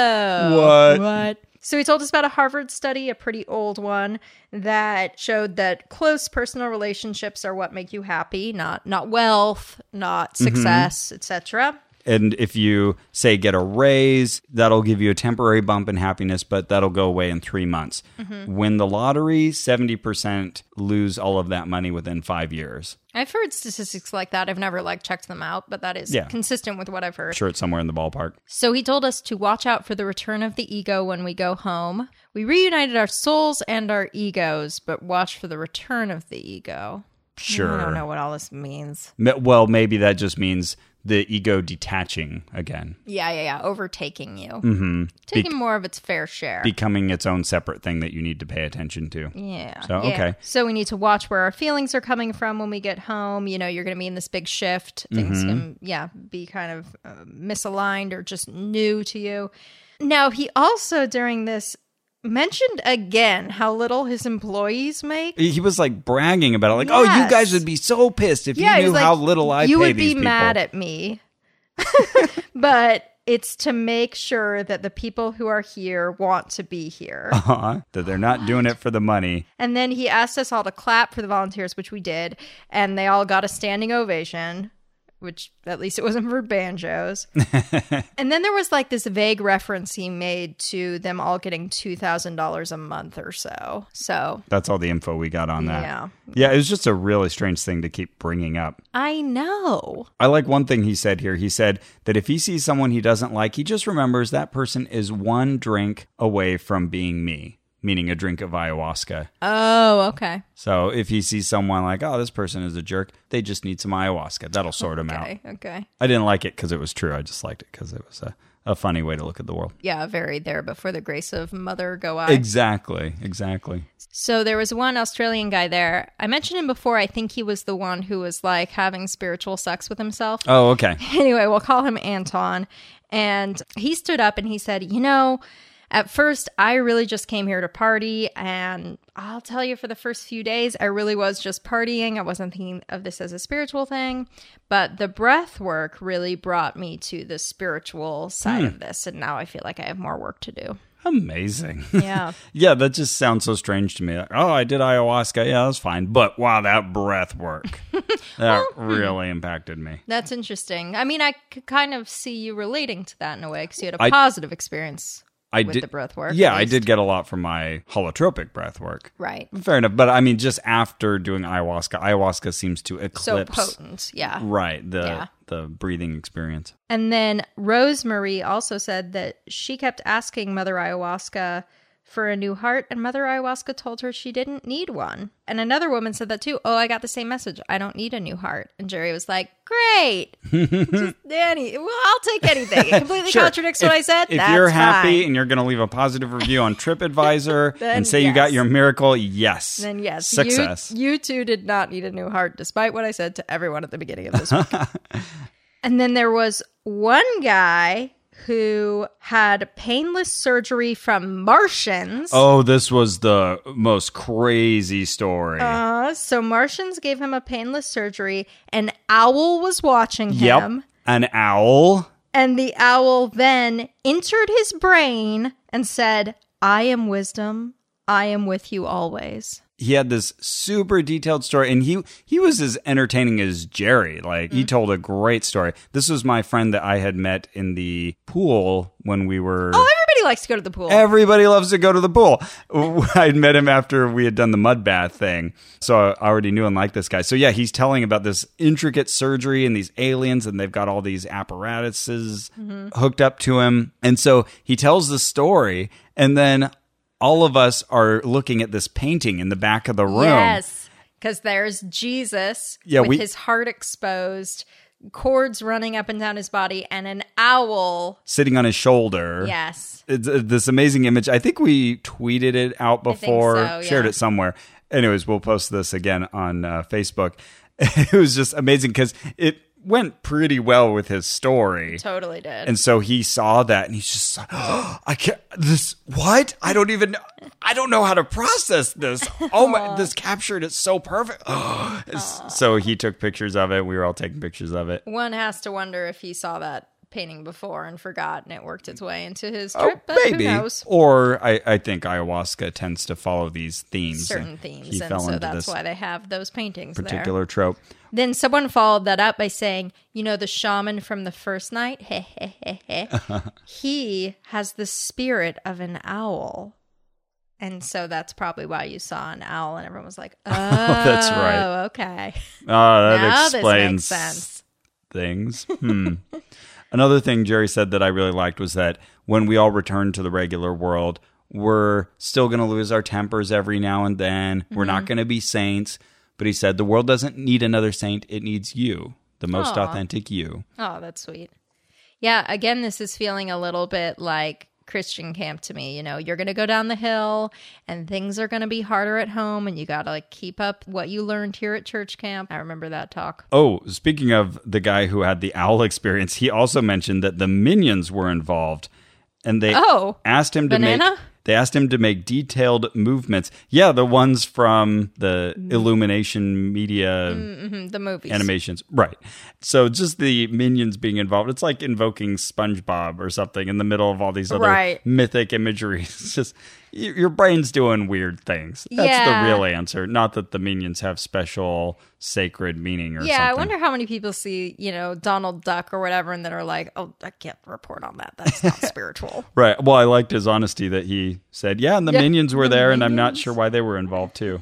whoa. What? What? So he told us about a Harvard study, a pretty old one, that showed that close personal relationships are what make you happy, not not wealth, not success, mm-hmm. et cetera. And if you, say, get a raise, that'll give you a temporary bump in happiness, but that'll go away in three months. Mm-hmm. Win the lottery, seventy percent lose all of that money within five years. I've heard statistics like that. I've never, like, checked them out, but that is yeah. consistent with what I've heard. I'm sure it's somewhere in the ballpark. So he told us to watch out for the return of the ego when we go home. We reunited our souls and our egos, but watch for the return of the ego. Sure. I don't know what all this means. Well, maybe that just means the ego detaching again. Yeah, yeah, yeah. Overtaking you. Mm-hmm. Taking Be- more of its fair share. Becoming its own separate thing that you need to pay attention to. Yeah. So, yeah. okay. So we need to watch where our feelings are coming from when we get home. You know, you're going to be in this big shift. Things mm-hmm. can, yeah, be kind of uh, misaligned or just new to you. Now, he also, during this, mentioned again how little his employees make. He was like bragging about it, like, yes. "Oh, you guys would be so pissed if yeah, you knew like, how little I you pay would these be people." mad at me, but it's to make sure that the people who are here want to be here. Uh-huh. That they're not doing it for the money. And then he asked us all to clap for the volunteers, which we did, and they all got a standing ovation. Which, at least it wasn't for banjos. And then there was like this vague reference he made to them all getting two thousand dollars a month or so. So that's all the info we got on that. Yeah. Yeah, it was just a really strange thing to keep bringing up. I know. I like one thing he said here. He said that if he sees someone he doesn't like, he just remembers that person is one drink away from being me. Meaning a drink of ayahuasca. Oh, okay. So if he sees someone like, oh, this person is a jerk, they just need some ayahuasca. That'll sort him out. Okay, okay. I didn't like it because it was true. I just liked it because it was a, a funny way to look at the world. Yeah, very there, but for the grace of Mother go I. Exactly, exactly. So there was one Australian guy there. I mentioned him before. I think he was the one who was like having spiritual sex with himself. Oh, okay. Anyway, we'll call him Anton. And he stood up and he said, you know, at first, I really just came here to party, and I'll tell you, for the first few days, I really was just partying. I wasn't thinking of this as a spiritual thing, but the breath work really brought me to the spiritual side hmm. of this, and now I feel like I have more work to do. Amazing. Yeah. Yeah, that just sounds so strange to me. Like, oh, I did ayahuasca. Yeah, that's fine. But wow, that breath work. That really impacted me. That's interesting. I mean, I could kind of see you relating to that in a way, because you had a I- positive experience. I with did, the breath work. Yeah, I did get a lot from my holotropic breath work. Right. Fair enough. But I mean, just after doing ayahuasca, ayahuasca seems to eclipse. So potent, yeah. Right, the Yeah. the breathing experience. And then Rosemary also said that she kept asking Mother Ayahuasca for a new heart, and Mother Ayahuasca told her she didn't need one. And another woman said that too. Oh, I got the same message. I don't need a new heart. And Jerry was like, great. Just, Danny, well, I'll take anything. It completely Sure. contradicts if, what I said. If That's you're happy fine. and you're going to leave a positive review on TripAdvisor Then and say yes. you got your miracle, yes. Then yes, Success. You, you two did not need a new heart, despite what I said to everyone at the beginning of this week. And then there was one guy who had painless surgery from Martians. Oh, this was the most crazy story. Uh, so Martians gave him a painless surgery. An owl was watching yep. him. An owl? And the owl then entered his brain and said, I am wisdom. I am with you always. he had this super detailed story, and he he was as entertaining as Jerry. Like, he told a great story. This was my friend that I had met in the pool when we were... Oh, everybody likes to go to the pool. Everybody loves to go to the pool. I'd met him after we had done the mud bath thing, so I already knew and liked this guy. So yeah, he's telling about this intricate surgery and these aliens, and they've got all these apparatuses mm-hmm. hooked up to him. And so he tells the story, and then all of us are looking at this painting in the back of the room. Yes, because there's Jesus yeah, with we, his heart exposed, cords running up and down his body, and an owl sitting on his shoulder. Yes. It's uh, this amazing image. I think we tweeted it out before, I think so, yeah. shared it somewhere. Anyways, we'll post this again on uh, Facebook. It was just amazing because it went pretty well with his story. Totally did. And so he saw that and he's just like, oh, I can't, this, what? I don't even, I don't know how to process this. Oh my, this captured it so perfect. Oh. So he took pictures of it. We were all taking pictures of it. One has to wonder if he saw that painting before and forgot, and it worked its way into his trip. Oh, but maybe. Who knows? Or I, I think ayahuasca tends to follow these themes. Certain themes, He and fell so into that's this why they have those paintings particular there. trope. Then someone followed that up by saying, you know, the shaman from the first night, he, he, he, he, he has the spirit of an owl. And so that's probably why you saw an owl, and everyone was like, oh, that's right. Okay. Oh, that now explains this makes sense. Things. Hmm. Another thing Jerry said that I really liked was that when we all return to the regular world, we're still going to lose our tempers every now and then. Mm-hmm. We're not going to be saints. But he said the world doesn't need another saint. It needs you, the most Aww. authentic you. Oh, that's sweet. Yeah, again, this is feeling a little bit like Christian camp to me. You know, you're going to go down the hill and things are going to be harder at home, and you got to like keep up what you learned here at church camp. I remember that talk. Oh, speaking of the guy who had the owl experience, he also mentioned that the minions were involved, and they oh, asked him to banana? make they asked him to make detailed movements. Yeah, the ones from the Illumination Media mm-hmm, the movies animations, right? So just the minions being involved, it's like invoking SpongeBob or something in the middle of all these other right. mythic imagery. It's just your brain's doing weird things. That's yeah. the real answer. Not that the minions have special sacred meaning or yeah, something. I wonder how many people see, you know, Donald Duck or whatever, and then are like, oh, I can't report on that. That's not spiritual. Right. Well, I liked his honesty that he said, yeah, and the yeah, minions were the there, minions. and I'm not sure why they were involved too.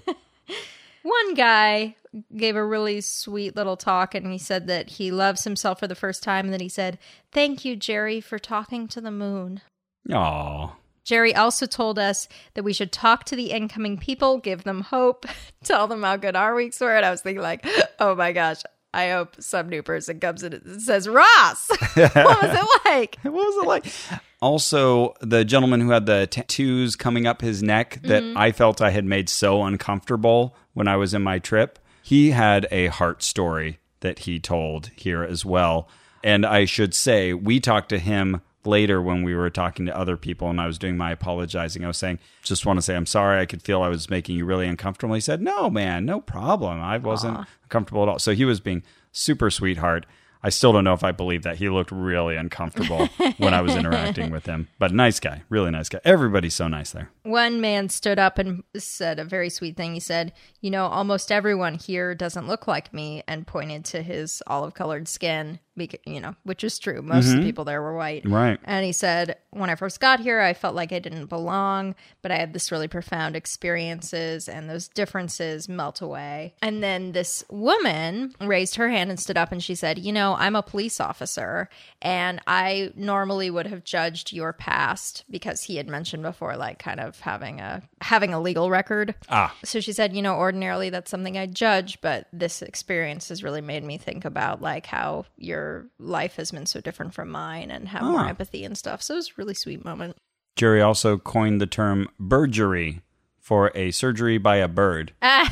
One guy gave a really sweet little talk, and he said that he loves himself for the first time, and then he said, thank you, Jerry, for talking to the moon. Aw. Jerry also told us that we should talk to the incoming people, give them hope, tell them how good our weeks were. And I was thinking like, oh my gosh, I hope some new person comes in and says, Ross, what was it like? What was it like? Also, the gentleman who had the tattoos coming up his neck that mm-hmm. I felt I had made so uncomfortable when I was in my trip, he had a heart story that he told here as well. And I should say, we talked to him later when we were talking to other people and I was doing my apologizing. I was saying, just want to say I'm sorry. I could feel I was making you really uncomfortable. He said, no, man, no problem. I wasn't Aww. Comfortable at all. So he was being super sweetheart. I still don't know if I believe that. He looked really uncomfortable when I was interacting with him. But nice guy, really nice guy. Everybody's so nice there. One man stood up and said a very sweet thing. He said, you know, almost everyone here doesn't look like me, and pointed to his olive-colored skin, because, you know, which is true. Most mm-hmm. of the people there were white. Right. And he said, when I first got here, I felt like I didn't belong, but I had this really profound experiences, and those differences melt away. And then this woman raised her hand and stood up, and she said, you know, I'm a police officer, and I normally would have judged your past, because he had mentioned before, like, kind of having a having a legal record. Ah. So she said, you know, ordinarily that's something I judge, but this experience has really made me think about, like, how your life has been so different from mine, and have ah. more empathy and stuff. So it was a really sweet moment. Jerry also coined the term birdury for a surgery by a bird.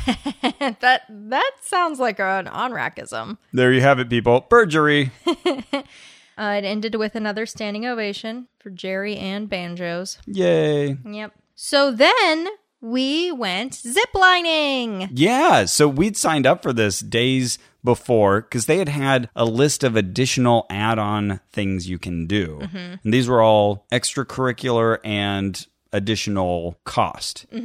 that that sounds like an onrackism. There you have it, people. Birdury. uh, it ended with another standing ovation for Jerry and banjos. Yay. Yep. So then we went ziplining. Yeah. So we'd signed up for this days before because they had had a list of additional add-on things you can do. Mm-hmm. And these were all extracurricular and additional cost. Mm-hmm.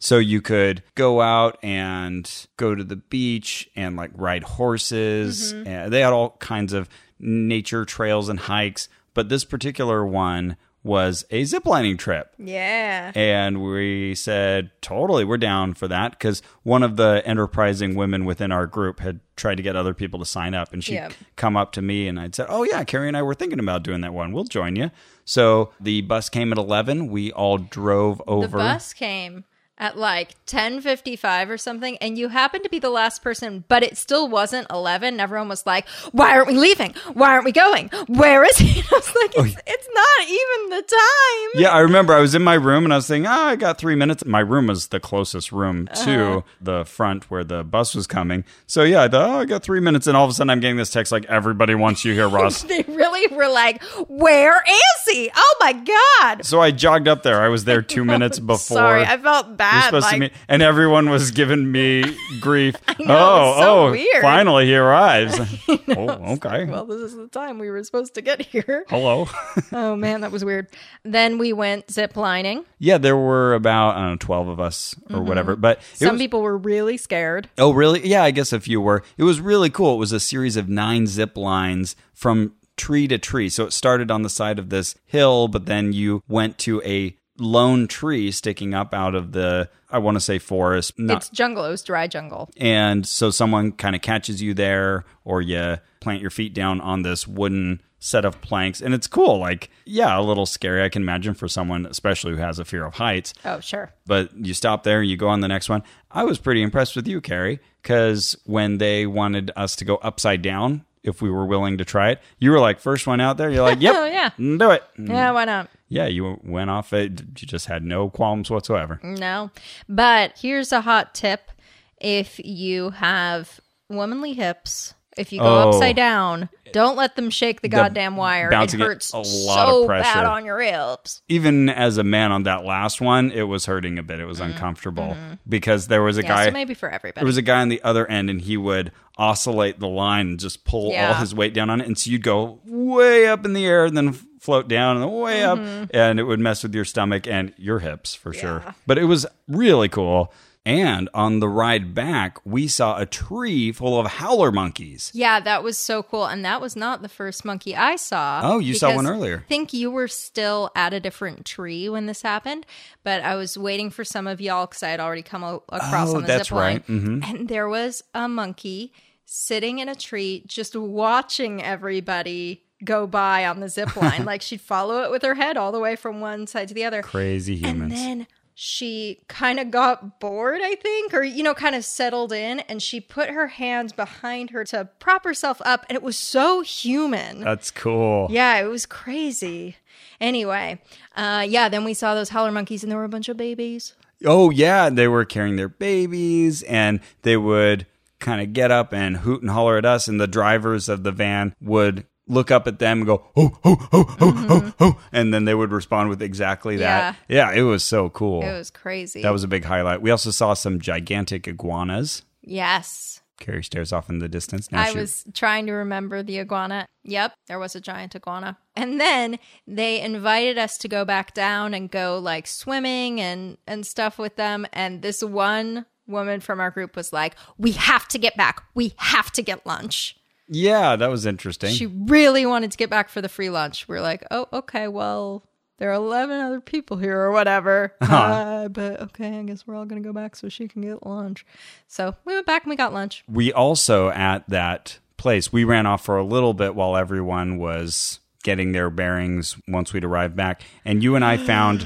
So you could go out and go to the beach and like ride horses. Mm-hmm. And they had all kinds of nature trails and hikes. But this particular one was a ziplining trip. Yeah. And we said, totally, we're down for that. Because one of the enterprising women within our group had tried to get other people to sign up. And she'd Yep. come up to me and I'd said, oh, yeah, Carrie and I were thinking about doing that one. We'll join you. So the bus came at eleven. We all drove over. The bus came at like ten fifty-five or something, and you happened to be the last person, but it still wasn't eleven. And everyone was like, why aren't we leaving? Why aren't we going? Where is he? I was like, it's, it's not even the time. Yeah, I remember I was in my room and I was thinking, oh, I got three minutes. My room was the closest room to Uh-huh. the front where the bus was coming. So yeah, I thought, oh, I got three minutes. And all of a sudden I'm getting this text like, everybody wants you here, Ross. They really were like, where is he? Oh my God. So I jogged up there. I was there two minutes before. Sorry, I felt we were bad. supposed Like, to meet, and everyone was giving me grief. know, oh, it was so oh, weird. finally he arrives. Oh, okay. well, this is the time we were supposed to get here. Hello. Oh man, that was weird. Then we went zip lining. Yeah, there were about, I don't know, twelve of us or whatever. But it Some was, people were really scared. Oh, really? Yeah, I guess a few were. It was really cool. It was a series of nine zip lines from tree to tree. So it started on the side of this hill, but then you went to a lone tree sticking up out of the, I want to say forest. Not, It's jungle. It was dry jungle. and so someone kind of catches you there, or you plant your feet down on this wooden set of planks. And it's cool. Like, yeah, a little scary, I can imagine, for someone, especially who has a fear of heights. Oh, sure. But you stop there, you go on the next one. I was pretty impressed with you, Carrie, because when they wanted us to go upside down, if we were willing to try it, you were like, first one out there. You're like, yep, Oh, yeah. do it. Yeah, why not? Yeah, you went off it. You just had no qualms whatsoever. No. But here's a hot tip. If you have womanly hips, if you go Oh. upside down, don't let them shake the goddamn wire. It bouncing it, hurts a lot so of pressure. bad on your hips. Even as a man on that last one, it was hurting a bit. It was uncomfortable because there was a Mm-hmm. Yeah, guy. so maybe for everybody. There was a guy on the other end, and he would oscillate the line and just pull Yeah. all his weight down on it. And so you'd go way up in the air and then float down and then way Mm-hmm. up, and it would mess with your stomach and your hips for sure. Yeah. But it was really cool. And on the ride back, we saw a tree full of howler monkeys. Yeah, that was so cool. And that was not the first monkey I saw. Oh, you saw because one earlier. I think you were still at a different tree when this happened, but I was waiting for some of y'all because I had already come o- across Oh, on the that's zip line. right. Mhm. And there was a monkey sitting in a tree just watching everybody go by on the zip line. Like she'd follow it with her head all the way from one side to the other. Crazy humans. And then she kind of got bored, I think, or, you know, kind of settled in, and she put her hands behind her to prop herself up, and it was so human. That's cool. Yeah, it was crazy. Anyway, uh, yeah, then we saw those howler monkeys, and there were a bunch of babies. Oh, yeah. They were carrying their babies, and they would kind of get up and hoot and holler at us, and the drivers of the van would look up at them and go, oh, oh, oh, oh, oh, oh, and then they would respond with exactly that. Yeah, it was so cool. It was crazy. That was a big highlight. We also saw some gigantic iguanas. Yes. Carrie stares off in the distance. Now I she- was trying to remember the iguana. Yep, there was a giant iguana. And then they invited us to go back down and go like swimming and, and stuff with them. And this one woman from our group was like, we have to get back. We have to get lunch. Yeah, that was interesting. She really wanted to get back for the free lunch. We are like, oh, okay, well, there are eleven other people here or whatever. Uh, but okay, I guess we're all going to go back so she can get lunch. So we went back and we got lunch. We also, at that place, we ran off for a little bit while everyone was getting their bearings once we'd arrived back. And you and I found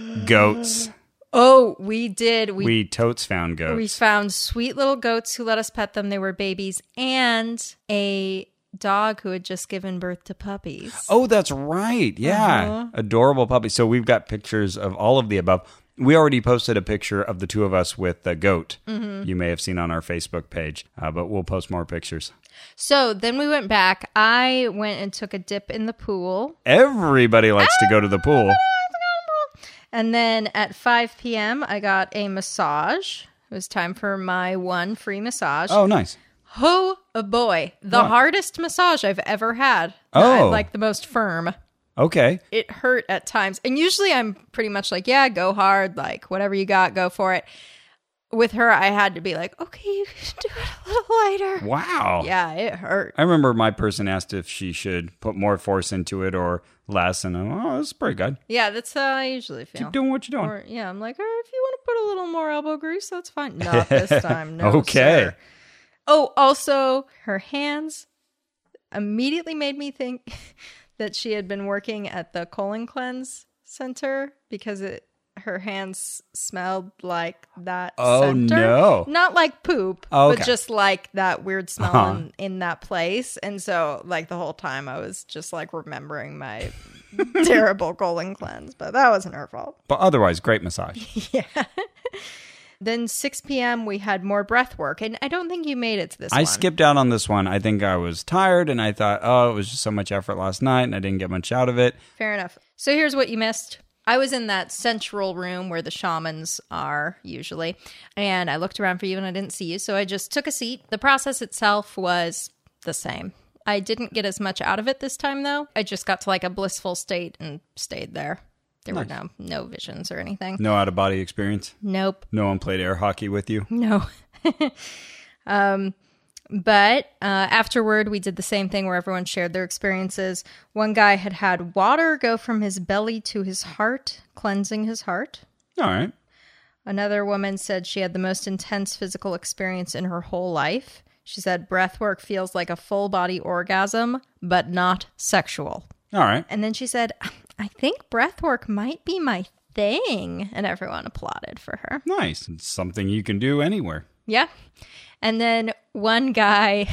goats. Oh, we did. We, We totes found goats. we found sweet little goats who let us pet them. They were babies. And a dog who had just given birth to puppies. Oh, that's right. Yeah. Uh-huh. Adorable puppy. So we've got pictures of all of the above. We already posted a picture of the two of us with the goat. Mm-hmm. You may have seen on our Facebook page, uh, but we'll post more pictures. So then we went back. I went and took a dip in the pool. Everybody likes to go to the pool. And then at five p.m., I got a massage. It was time for my one free massage. Oh, nice. Oh, boy. The What? hardest massage I've ever had. Oh. I- like the most firm. Okay. It hurt at times. And usually I'm pretty much like, yeah, go hard. Like, whatever you got, go for it. With her, I had to be like, okay, you can do it a little lighter. Wow. Yeah, it hurt. I remember my person asked if she should put more force into it or less, and I'm, oh, this is pretty good. Yeah, that's how I usually feel. Keep doing what you're doing. Or, yeah, I'm like, oh, if you want to put a little more elbow grease, that's fine. Not this time. No, Okay. sir. Oh, also, her hands immediately made me think that she had been working at the colon cleanse center because it her hands smelled like that Oh, center. no. Not like poop, Oh, okay. but just like that weird smell Uh-huh. in, in that place. And so, like, the whole time I was just, like, remembering my terrible colon cleanse. But that wasn't her fault. But otherwise, great massage. Yeah. Then six p.m. we had more breath work. And I don't think you made it to this I one. skipped out on this one. I think I was tired, and I thought, oh, it was just so much effort last night, and I didn't get much out of it. Fair enough. So here's what you missed. I was in that central room where the shamans are usually, and I looked around for you and I didn't see you, so I just took a seat. The process itself was the same. I didn't get as much out of it this time, though. I just got to like a blissful state and stayed there. There Nice. were no no visions or anything. No out-of-body experience? Nope. No one played air hockey with you? No. um, but uh, afterward, we did the same thing where everyone shared their experiences. One guy had had water go from his belly to his heart, cleansing his heart. All right. Another woman said she had the most intense physical experience in her whole life. She said breath work feels like a full body orgasm, but not sexual. All right. And then she said, I think breath work might be my thing. And everyone applauded for her. Nice. It's something you can do anywhere. Yeah. And then one guy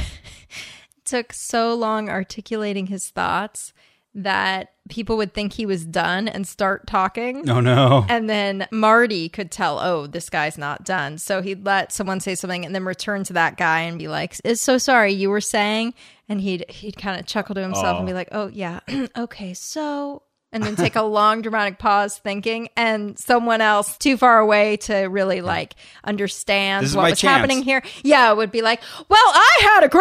took so long articulating his thoughts that people would think he was done and start talking. Oh, no. And then Marty could tell, oh, this guy's not done. So he'd let someone say something and then return to that guy and be like, "It's so sorry, you were saying?" And he'd he'd kind of chuckle to himself Oh. and be like, "Oh, yeah, okay, so..." And then take a long dramatic pause thinking, and someone else too far away to really like understand This is what my was chance. happening here. Yeah, would be like, "Well, I had a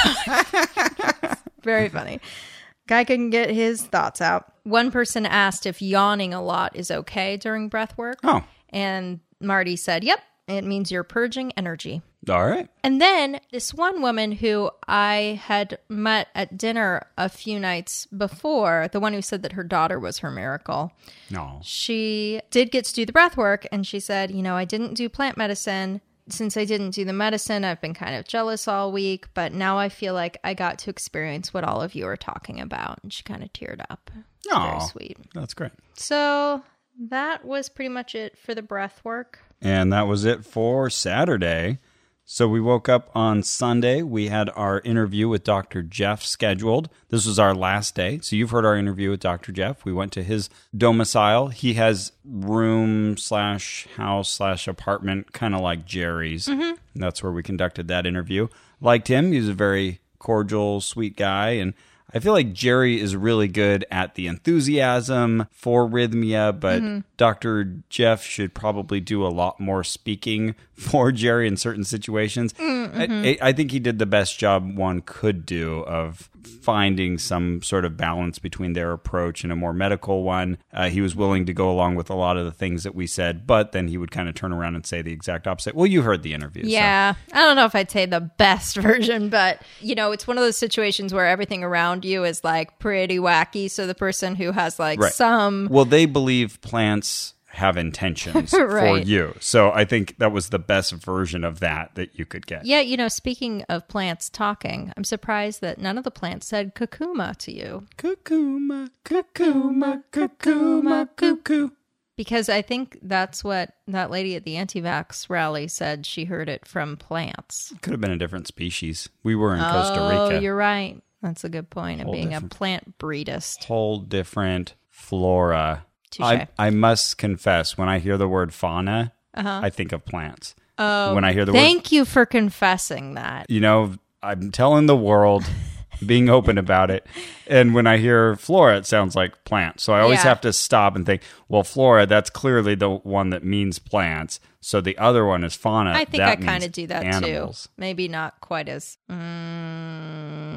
great time." Very funny. Guy couldn't get his thoughts out. One person asked if yawning a lot is okay during breath work. Oh. And Marty said, yep, it means you're purging energy. All right. And then this one woman who I had met at dinner a few nights before, the one who said that her daughter was her miracle, No. she did get to do the breath work. And she said, you know, I didn't do plant medicine. Since I didn't do the medicine, I've been kind of jealous all week. But now I feel like I got to experience what all of you are talking about. And she kind of teared up. It's very Aw. sweet. That's great. So that was pretty much it for the breath work. And that was it for Saturday. So we woke up on Sunday. We had our interview with Doctor Jeff scheduled. This was our last day. So you've heard our interview with Doctor Jeff. We went to his domicile. He has room slash house slash apartment, kind of like Jerry's. Mm-hmm. That's where we conducted that interview. Liked him. He was a very cordial, sweet guy. And I feel like Jerry is really good at the enthusiasm for Rhythmia, but mm-hmm. Doctor Jeff should probably do a lot more speaking for Jerry in certain situations. Mm-hmm. I, I think he did the best job one could do of finding some sort of balance between their approach and a more medical one. Uh, he was willing to go along with a lot of the things that we said, but then he would kind of turn around and say the exact opposite. Well, you heard the interview. Yeah. So. I don't know if I'd say the best version, but, you know, it's one of those situations where everything around you is like pretty wacky. So the person who has like right. some... Well, they believe plants have intentions right. for you. So I think that was the best version of that that you could get. Yeah, you know, speaking of plants talking, I'm surprised that none of the plants said kukuma to you. Kukuma, kukuma, kukuma, cuckoo. Because I think that's what that lady at the anti-vax rally said. She heard it from plants. Could have been a different species. We were in oh, Costa Rica. Oh, you're right. That's a good point of Whole being a different- plant breedist. Whole different flora. Touche. I, I must confess, when I hear the word fauna, Uh-huh. I think of plants. Oh, when I hear the word, thank you for confessing that. you know, I'm telling the world, being open about it. And when I hear flora, it sounds like plant. So I always Yeah. have to stop and think, well, flora, that's clearly the one that means plants. So the other one is fauna. I think that I kind means of do that animals. too. Maybe not quite as mm,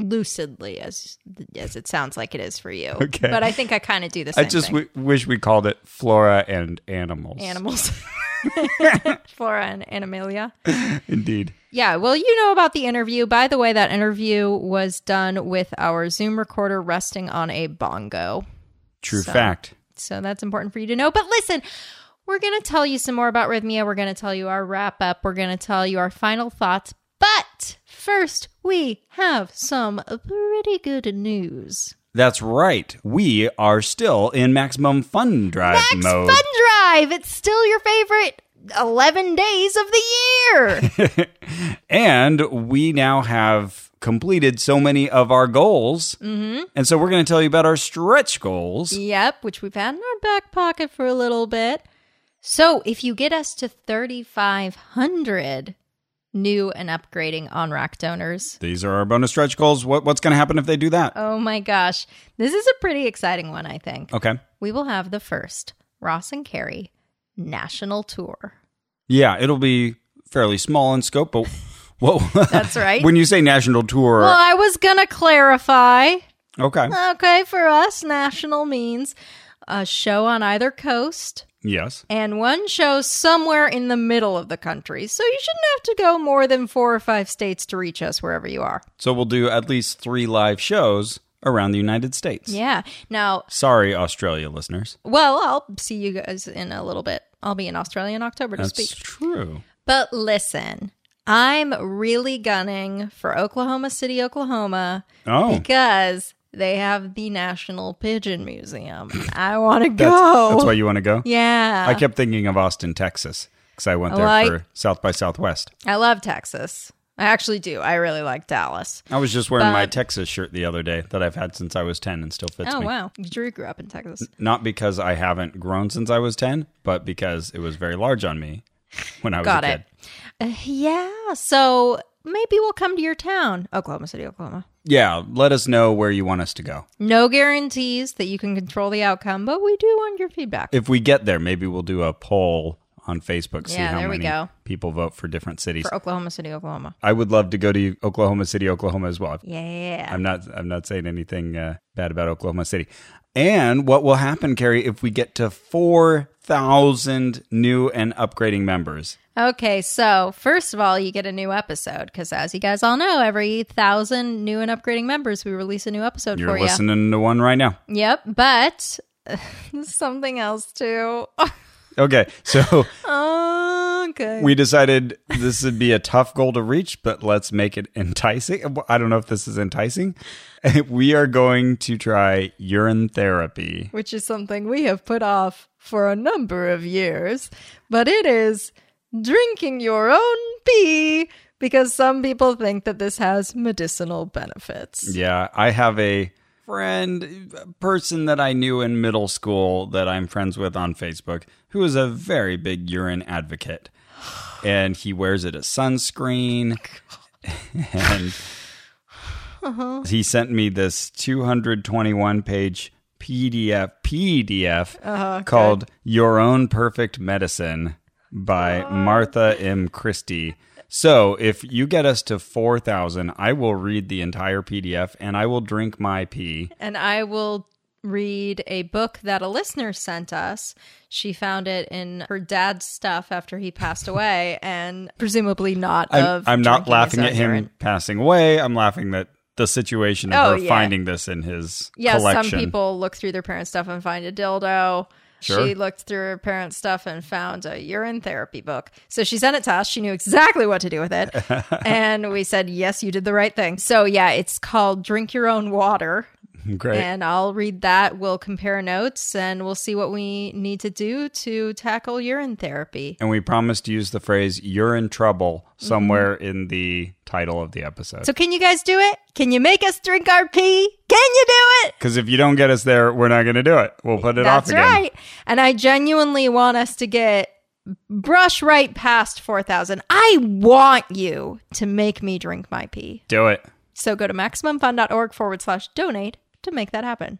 lucidly as as it sounds like it is for you. Okay. But I think I kind of do the same I just thing. w- wish we called it Flora and Animals. Animals. Flora and Animalia. Indeed. Yeah, well, you know about the interview. By the way, that interview was done with our Zoom recorder resting on a bongo. True So- fact. So that's important for you to know. But listen, we're going to tell you some more about Rhythmia. We're going to tell you our wrap up. We're going to tell you our final thoughts. But first, we have some pretty good news. That's right. We are still in Maximum Fun Drive Max mode. Fun Drive! It's still your favorite eleven days of the year. And we now have completed so many of our goals. Mm-hmm. And so we're going to tell you about our stretch goals. Yep, which we've had in our back pocket for a little bit. So if you get us to thirty-five hundred new and upgrading on-rack donors, These are our bonus stretch goals. What, what's going to happen if they do that? oh my gosh, this is a pretty exciting one, I think. Okay. We will have the first Ross and Carrie national tour. Yeah, it'll be fairly small in scope, but whoa. That's right. When you say national tour, Well, I was going to clarify. okay. Okay, for us, national means a show on either coast Yes. and one show somewhere in the middle of the country. So you shouldn't have to go more than four or five states to reach us wherever you are. So we'll do at least three live shows around the United States. Yeah. Now, Sorry, Australia listeners. well, I'll see you guys in a little bit. I'll be in Australia in October to That's speak. true. But listen, I'm really gunning for Oklahoma City, Oklahoma, Oh. because they have the National Pigeon Museum. I want to That's, go. that's why you want to go? Yeah. I kept thinking of Austin, Texas, because I went there Well, I- for South by Southwest. I love Texas. I actually do. I really like Dallas. I was just wearing my But- Texas shirt the other day that I've had since I was ten and still fits Oh, me. wow. Drew grew up in Texas. Not because I haven't grown since I was ten, but because it was very large on me when I was Got a it. kid. Uh, yeah. So maybe we'll come to your town, Oklahoma City, Oklahoma. Yeah, let us know where you want us to go. No guarantees that you can control the outcome, but we do want your feedback. If we get there, maybe we'll do a poll on Facebook, see Yeah, how there we many go. people vote for different cities. For Oklahoma City, Oklahoma. I would love to go to Oklahoma City, Oklahoma as well. Yeah. I'm not I'm not saying anything uh, bad about Oklahoma City. And what will happen, Carrie, if we get to four thousand new and upgrading members? Okay, so first of all, you get a new episode because, as you guys all know, every thousand new and upgrading members, we release a new episode You're for you. listening to one right now. Yep, but uh, something else too. Okay, so Okay. we decided this would be a tough goal to reach, but let's make it enticing. I don't know if this is enticing. We are going to try urine therapy. Which is something we have put off for a number of years, but it is drinking your own pee because some people think that this has medicinal benefits. Yeah, I have a friend, a person that I knew in middle school that I'm friends with on Facebook, who is a very big urine advocate. And he wears it as sunscreen. And Uh-huh. he sent me this two hundred twenty-one page P D F P D F Uh-huh, called Your Own Perfect Medicine by Uh-huh. Martha M. Christie. So if you get us to four thousand, I will read the entire P D F and I will drink my pee. And I will read a book that a listener sent us. She found it in her dad's stuff after he passed away, and presumably not I'm, of I'm not drinking laughing his at own him urine. passing away. I'm laughing at the situation of Oh, her yeah. finding this in his Yeah, collection. some people look through their parents' stuff and find a dildo. Sure. She looked through her parents' stuff and found a urine therapy book. So she sent it to us. She knew exactly what to do with it. And we said, yes, you did the right thing. So yeah, it's called Drink Your Own Water. Great. And I'll read that. We'll compare notes and we'll see what we need to do to tackle urine therapy. And we promise to use the phrase "you're in trouble" Mm-hmm. somewhere in the title of the episode. So can you guys do it? Can you make us drink our pee? Can you do it? Because if you don't get us there, we're not going to do it. We'll put it off That's again. right. And I genuinely want us to get brush right past four thousand. I want you to make me drink my pee. Do it. So go to MaximumFun.org forward slash donate to make that happen.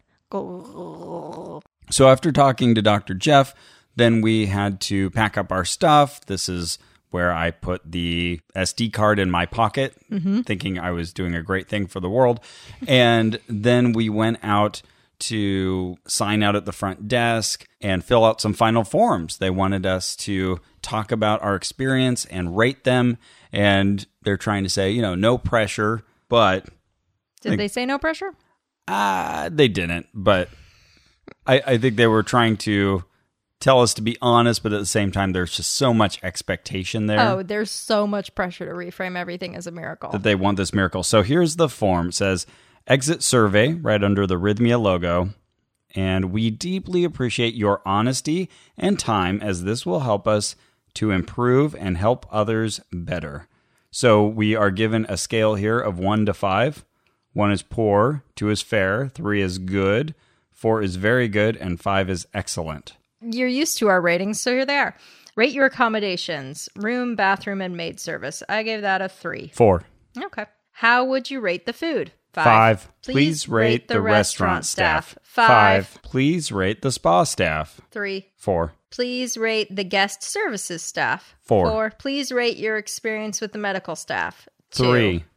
Go. So after talking to Doctor Jeff, then we had to pack up our stuff. This is where I put the S D card in my pocket, mm-hmm. thinking I was doing a great thing for the world. And then we went out to sign out at the front desk and fill out some final forms. They wanted us to talk about our experience and rate them. And they're trying to say, you know, no pressure, but... Did like, they say no pressure? Uh, they didn't, but I, I think they were trying to tell us to be honest, but at the same time, there's just so much expectation there. Oh, there's so much pressure to reframe everything as a miracle. That they want this miracle. So here's the form. It says, exit survey, right under the Rhythmia logo. And we deeply appreciate your honesty and time, as this will help us to improve and help others better. So we are given a scale here of one to five. One is poor, two is fair, three is good, four is very good, and five is excellent. You're used to our ratings, so here they are. Rate your accommodations, room, bathroom, and maid service. I gave that a three. Four. Okay. How would you rate the food? Five. Five. Please, Please rate, rate the, the restaurant, restaurant staff. staff. Five. Five. Please rate the spa staff. Three. Four. Please rate the guest services staff. Four. Four. Please rate your experience with the medical staff. Three.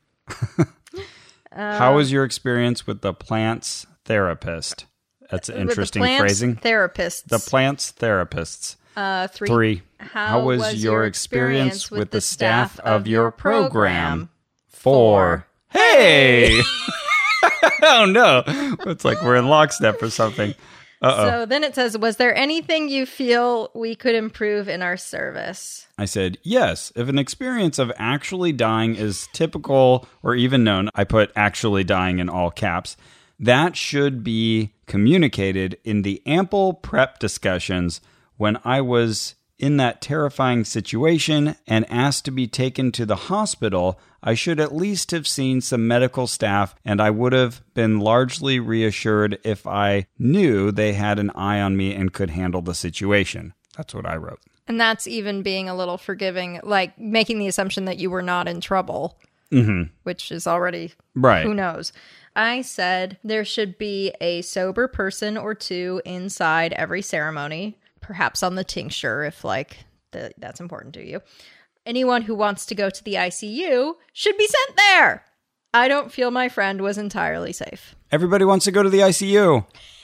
How was your experience with the plants therapist? That's interesting with the plants phrasing. Therapists. The plants therapists. Uh, three. Three. How, How was, was your experience, experience with, with the staff, staff of your program? program? Four. Hey! Oh no! It's like we're in lockstep or something. Uh-oh. So then it says, was there anything you feel we could improve in our service? I said, yes. If an experience of actually dying is typical or even known, I put actually dying in all caps, that should be communicated in the ample prep discussions when I was in that terrifying situation and asked to be taken to the hospital. I should at least have seen some medical staff, and I would have been largely reassured if I knew they had an eye on me and could handle the situation. That's what I wrote. And that's even being a little forgiving, like making the assumption that you were not in trouble, mm-hmm. which is already, right. Who knows? I said there should be a sober person or two inside every ceremony, perhaps on the tincture if like the, that's important to you. Anyone who wants to go to the I C U should be sent there. I don't feel my friend was entirely safe. Everybody wants to go to the I C U.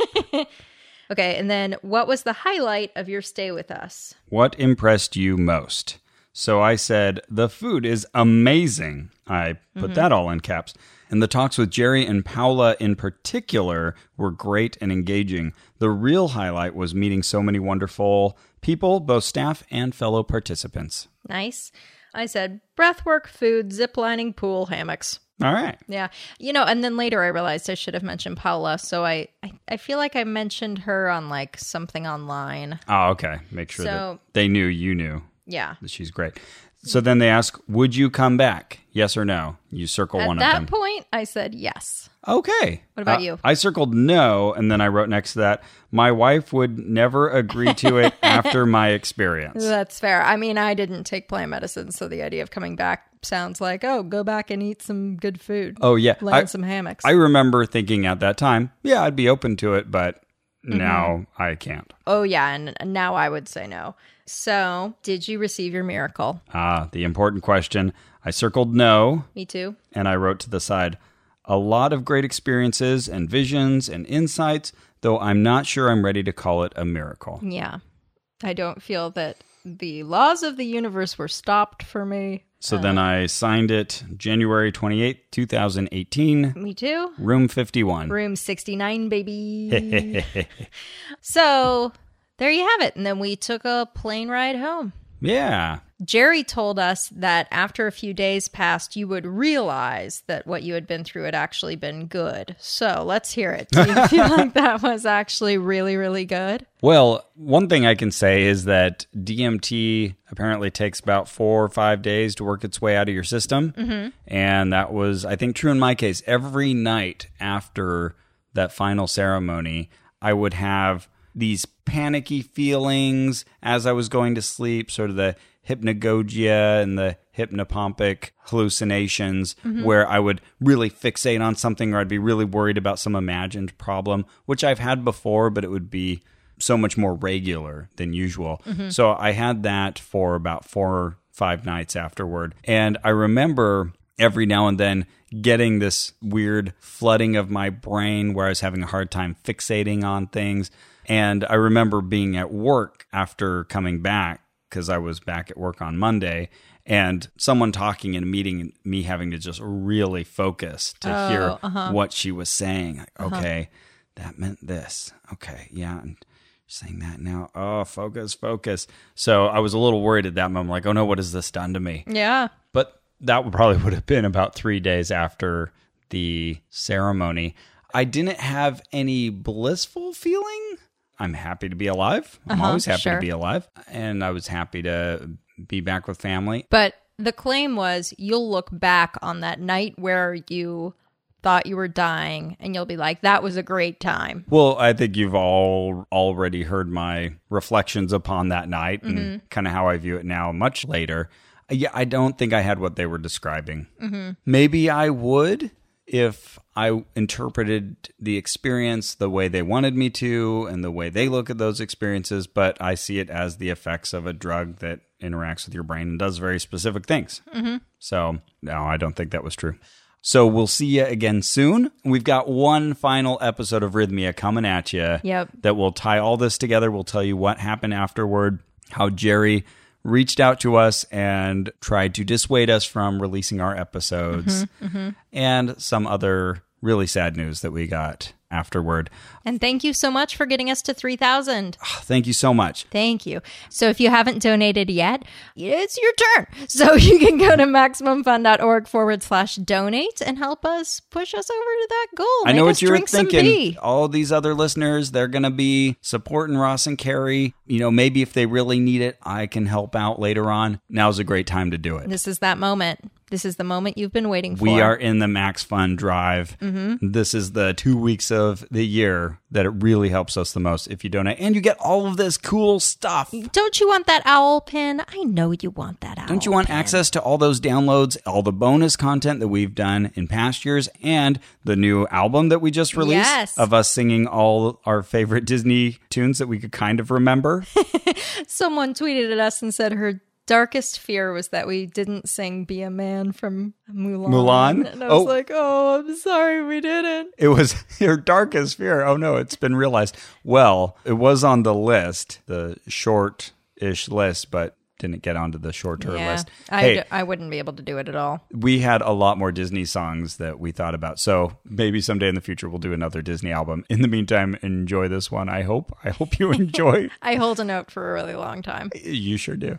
Okay, and then what was the highlight of your stay with us? What impressed you most? So I said, the food is amazing. I put mm-hmm. that all in caps. And the talks with Jerry and Paula in particular were great and engaging. The real highlight was meeting so many wonderful people, both staff and fellow participants. Nice. I said, breathwork, food, ziplining, pool, hammocks. All right. Yeah. You know, and then later I realized I should have mentioned Paula. So I, I, I feel like I mentioned her on like something online. Oh, okay. Make sure so, that they knew you knew. Yeah. That she's great. So then they ask, would you come back? Yes or no? You circle At one of them. At that point, I said yes. Okay. What about uh, you? I circled no, and then I wrote next to that, my wife would never agree to it after my experience. That's fair. I mean, I didn't take plant medicine, so the idea of coming back sounds like, oh, go back and eat some good food. Oh, yeah. Lay in some hammocks. I remember thinking at that time, yeah, I'd be open to it, but mm-hmm. now I can't. Oh, yeah, and now I would say no. So, did you receive your miracle? Ah, the important question. I circled no. Me too. And I wrote to the side, a lot of great experiences and visions and insights, though I'm not sure I'm ready to call it a miracle. Yeah. I don't feel that the laws of the universe were stopped for me. So uh, then I signed it January twenty-eighth, twenty eighteen. Me too. Room fifty-one. Room sixty-nine, baby. So... there you have it. And then we took a plane ride home. Yeah. Jerry told us that after a few days passed, you would realize that what you had been through had actually been good. So let's hear it. Do you feel like that was actually really, really good? Well, one thing I can say is that D M T apparently takes about four or five days to work its way out of your system. Mm-hmm. And that was, I think, true in my case. Every night after that final ceremony, I would have these panicky feelings as I was going to sleep, sort of the hypnagogia and the hypnopompic hallucinations, mm-hmm. where I would really fixate on something or I'd be really worried about some imagined problem, which I've had before, but it would be so much more regular than usual. Mm-hmm. So I had that for about four five nights afterward. And I remember every now and then getting this weird flooding of my brain where I was having a hard time fixating on things. And I remember being at work after coming back, because I was back at work on Monday, and someone talking in a meeting and me having to just really focus to Oh, hear uh-huh. what she was saying. Like, Uh-huh. okay, that meant this. Okay, yeah, and saying that now. Oh, focus, focus. So I was a little worried at that moment, like, oh no, what has this done to me? Yeah. But that would probably would have been about three days after the ceremony. I didn't have any blissful feeling. I'm happy to be alive. I'm Uh-huh, always happy sure. to be alive. And I was happy to be back with family. But the claim was you'll look back on that night where you thought you were dying and you'll be like, that was a great time. Well, I think you've all already heard my reflections upon that night and Mm-hmm. kind of how I view it now much later. Yeah, I don't think I had what they were describing. Mm-hmm. Maybe I would if I interpreted the experience the way they wanted me to and the way they look at those experiences, but I see it as the effects of a drug that interacts with your brain and does very specific things. Mm-hmm. So, no, I don't think that was true. So we'll see you again soon. We've got one final episode of Rhythmia coming at you. Yep. That will tie all this together. We'll tell you what happened afterward, how Jerry reached out to us and tried to dissuade us from releasing our episodes, Mm-hmm, mm-hmm. and some other really sad news that we got afterward. And thank you so much for getting us to three thousand. Thank you so much. Thank you. So if you haven't donated yet, it's your turn. So you can go to MaximumFun.org forward slash donate and help us push us over to that goal. I Make know us what you were drink some thinking. bee. All these other listeners, they're going to be supporting Ross and Carrie. You know, maybe if they really need it, I can help out later on. Now's a great time to do it. This is that moment. This is the moment you've been waiting for. We are in the Max Fun drive. Mm-hmm. This is the two weeks of the year that it really helps us the most if you donate. And you get all of this cool stuff. Don't you want that owl pin? I know you want that owl Don't you want pin. access to all those downloads, all the bonus content that we've done in past years, and the new album that we just released Yes. of us singing all our favorite Disney tunes that we could kind of remember? Someone tweeted at us and said her darkest fear was that we didn't sing Be a Man from Mulan. Mulan? And I was Oh. like, oh, I'm sorry we didn't. It was your darkest fear. Oh no, it's been realized. Well, it was on the list, the short-ish list, but didn't get onto the shorter Yeah, list. I, Hey, d- I wouldn't be able to do it at all. we had a lot more Disney songs that we thought about. So maybe someday in the future we'll do another Disney album. In the meantime, enjoy this one. I hope. I hope you enjoy. I hold a note for a really long time. You sure do.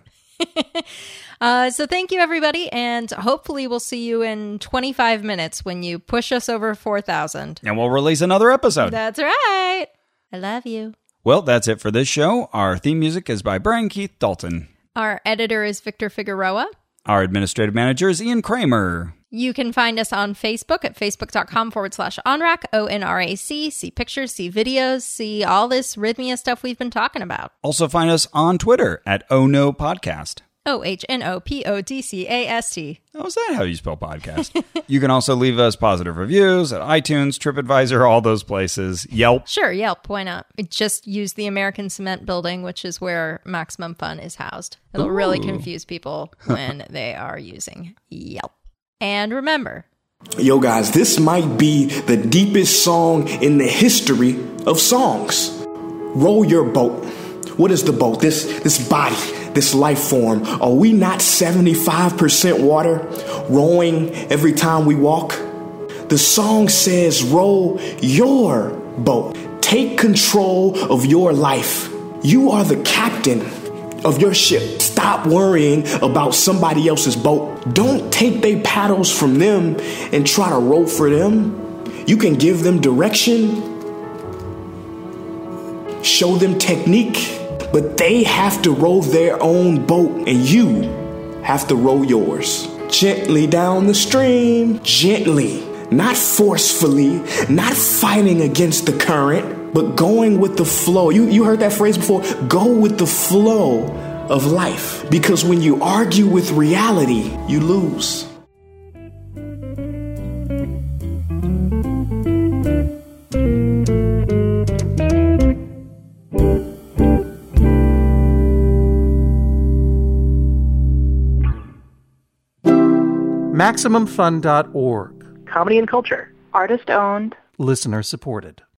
Uh, so thank you, everybody, and hopefully we'll see you in twenty-five minutes when you push us over four thousand. And we'll release another episode. That's right. I love you. Well, that's it for this show. Our theme music is by Brian Keith Dalton. Our editor is Victor Figueroa. Our administrative manager is Ian Kramer. You can find us on Facebook at facebook.com forward slash ONRAC, O N R A C. See pictures, see videos, see all this Rhythmia stuff we've been talking about. Also find us on Twitter at Oh No Podcast. O H N O P O D C A S T. Oh, is that how you spell podcast? You can also leave us positive reviews at iTunes, TripAdvisor, all those places. Yelp. Sure, Yelp, why not? It just use the American Cement Building, which is where Maximum Fun is housed. It'll really Ooh. confuse people when they are using Yelp. And remember, Yo guys, this might be the deepest song in the history of songs. Roll your boat. What is the boat? This this body, this life form. Are we not seventy-five percent water, rowing every time we walk? The song says, roll your boat. Take control of your life. You are the captain of your ship. Stop worrying about somebody else's boat. Don't take their paddles from them and try to row for them. You can give them direction, show them technique, but they have to row their own boat and you have to row yours. Gently down the stream, gently, not forcefully, not fighting against the current, but going with the flow. You, you heard that phrase before? Go with the flow of life. Because when you argue with reality, you lose. Maximum Fun dot org. Comedy and culture. Artist owned. Listener supported.